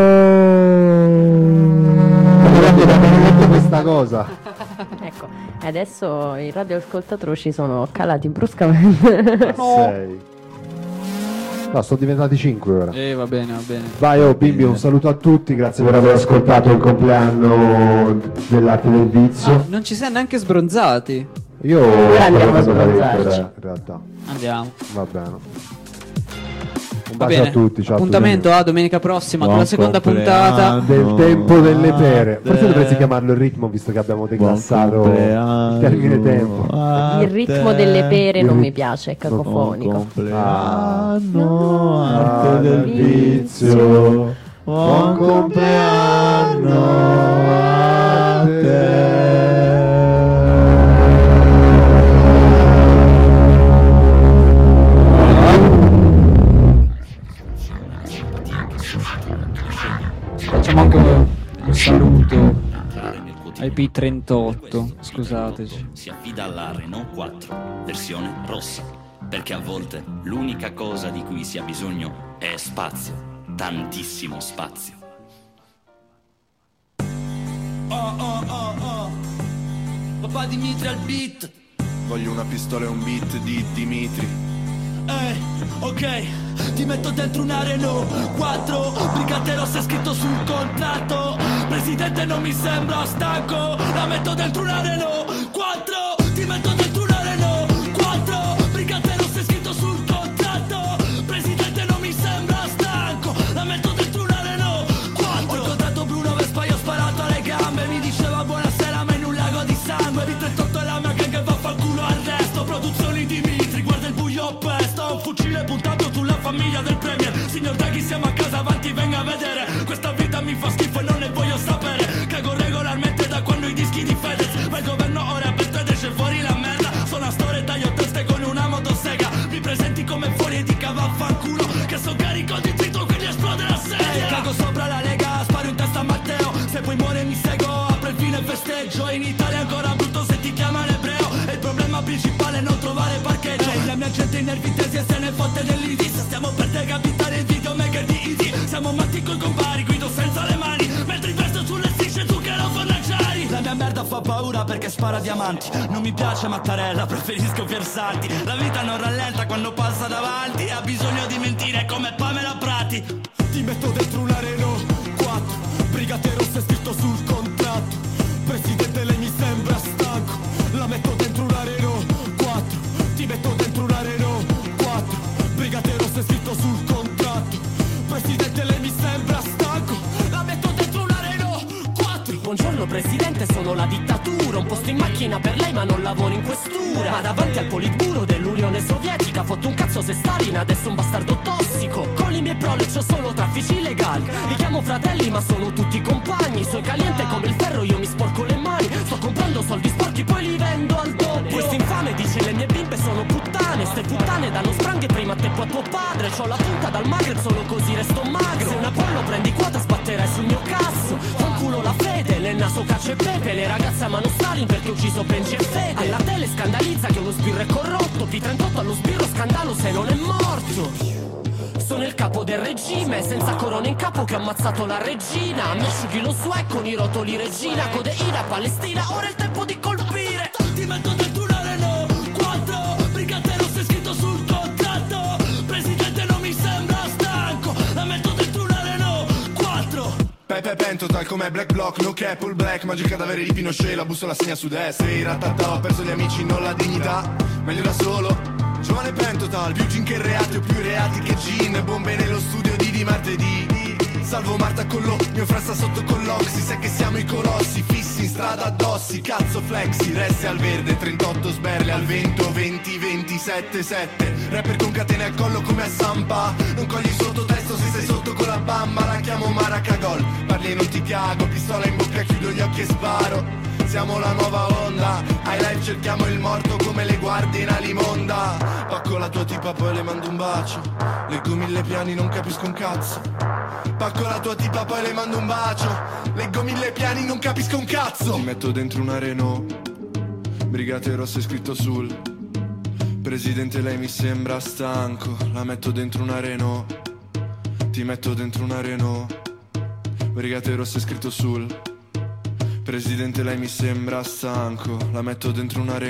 Avevo detto questa cosa. Ecco, e adesso i radioascoltatori sono calati bruscamente. Sei. No, sono diventati cinque ora. Eh, va bene, va bene. Vai, oh bimbi, un saluto a tutti, grazie per aver ascoltato il compleanno dell'arte del vizio. Non ci siamo neanche sbronzati. Io Ora andiamo a cosa da sbronzarci. leggere, in realtà. Andiamo. Va bene. Un Va bacio bene. a tutti, ciao Appuntamento a tutti. a domenica prossima con Buon la seconda compleanno. puntata. Del tempo delle pere. Forse te. dovresti chiamarlo il ritmo, visto che abbiamo declassato il termine tempo. Il ritmo delle pere non mi piace, è Buon cacofonico. compleanno, arte arte del vizio. Buon compleanno a te. Facciamo anche un, un saluto ai P trentotto. Scusateci. Si affida alla Renault quattro, versione rossa, perché a volte l'unica cosa di cui si ha bisogno è spazio, tantissimo spazio. Oh oh oh oh, papà Dimitri al beat. Voglio una pistola e un beat di Dimitri. Ehi, ok, ti metto dentro una Renault quattro, brigate rosse scritto sul contratto. Presidente non mi sembra stanco, la metto dentro una Renault quattro, ti metto dentro una Renault quattro, brigate rosse scritto sul contratto. Presidente non mi sembra stanco, la metto dentro una Renault quattro. Ho incontrato Bruno Vespa e ho sparato alle gambe, mi diceva buonasera ma in un lago di sangue. B trentotto è la mia gang e vaffanculo al resto. Produzioni Dimitri, guarda il buio pesto. Un fucile puntato sulla famiglia del premier. Signor Draghi siamo a casa, avanti venga a vedere. Questa vita mi fa schifo e non ne voglio sapere. Cago vaffanculo, che sono carico di titolo quindi esplode la sedia. Cago sopra la Lega, sparo in testa a Matteo, se poi muore mi seguo, apro il fine e festeggio. In Italia è ancora brutto se ti chiama l'ebreo, e il problema principale è non trovare parcheggio. La mia gente in nervi tesi e se ne fotte dell'I D. Stiamo per decapitare il videomaker di I D. Siamo matti coi compari, guido senza le mani, mentre investo sulle strisce tu che non fannacciari. La mia merda fa paura perché spara diamanti. Non mi piace Mattarella, preferisco Piersanti. La vita non rallenta quando passa davanti, ha bisogno di mentire come Pamela Prati. Ti metto dentro una Renault quattro, Brigate Rosse scritto sul contratto. Presidente lei mi sembra stanco, la metto dentro una Renault quattro. Ti metto dentro una Renault quattro, Brigate Rosse scritto sul contratto. Presidente lei mi sembra stanco, la metto dentro una Renault quattro. Buongiorno presidente, sono la dittatura, un posto in macchina per lei ma non lavoro in questura. Ma davanti al politburo dell'Unione Sovietica fotto un cazzo se Stalin adesso un bastardo tossico. Con i miei prole c'ho solo traffici illegali, li chiamo fratelli ma sono tutti compagni. Sono caliente come il ferro, io mi sporco le mani, sto comprando soldi sporchi poi li vendo al doppio. Questo infame dice le mie bimbe sono puttane, ste puttane danno spranghe prima a te poi a tuo padre. C'ho la punta dal Maghreb, solo così resto magro. Se un Apollo prendi quota sbatterai sul mio cazzo. Fanculo la fede, nel naso cacio e pepe. Le ragazze amano Stalin perché ho ucciso Benji e Fede. Alla tele scandalizza che uno sbirro è corrotto, P trentotto allo sbirro scandalo se non è morto. Sono il capo del regime, senza corona in capo che ho ammazzato la regina. Mi asciughi lo swag con i rotoli regina, codeina, Palestina, ora è il tempo di colpire. Ti metto dentro una Renault quattro, Brigate Rosse scritto sul contratto. Presidente non mi sembra stanco, la metto dentro una Renault quattro. Pepe Pentotal come Black Block, no cap, all black, magic cadavere di Pinochet, la bussola segna su destra. Ehi ratatà, ho perso gli amici, non la dignità, meglio da solo. Giovane Pentotal, più gin che reati o più reati che gin. Bombe nello studio di di martedì. Salvo Marta con lo, mio fratello sta sotto con l'oxy. Sai che siamo i colossi, fissi in strada addossi. Cazzo flexi, resti al verde, trentotto sberle al vento. Venti, ventisette, sette. Rapper con catene al collo come a Sampa. Non cogli il sottotesto se sei sotto con la bamba. La chiamo Maracagol, parli e non ti cago. Pistola in bocca, chiudo gli occhi e sparo. Siamo la nuova onda, ai live cerchiamo il morto come le guardie in Alimonda. Pacco la tua tipa poi le mando un bacio, leggo mille piani non capisco un cazzo. Pacco la tua tipa poi le mando un bacio, leggo mille piani non capisco un cazzo. Ti metto dentro una Renault, Brigate Rosse scritto sul. Presidente lei mi sembra stanco, la metto dentro una Renault. Ti metto dentro una Renault, Brigate Rosse scritto sul. Presidente lei mi sembra stanco, la metto dentro una Renault.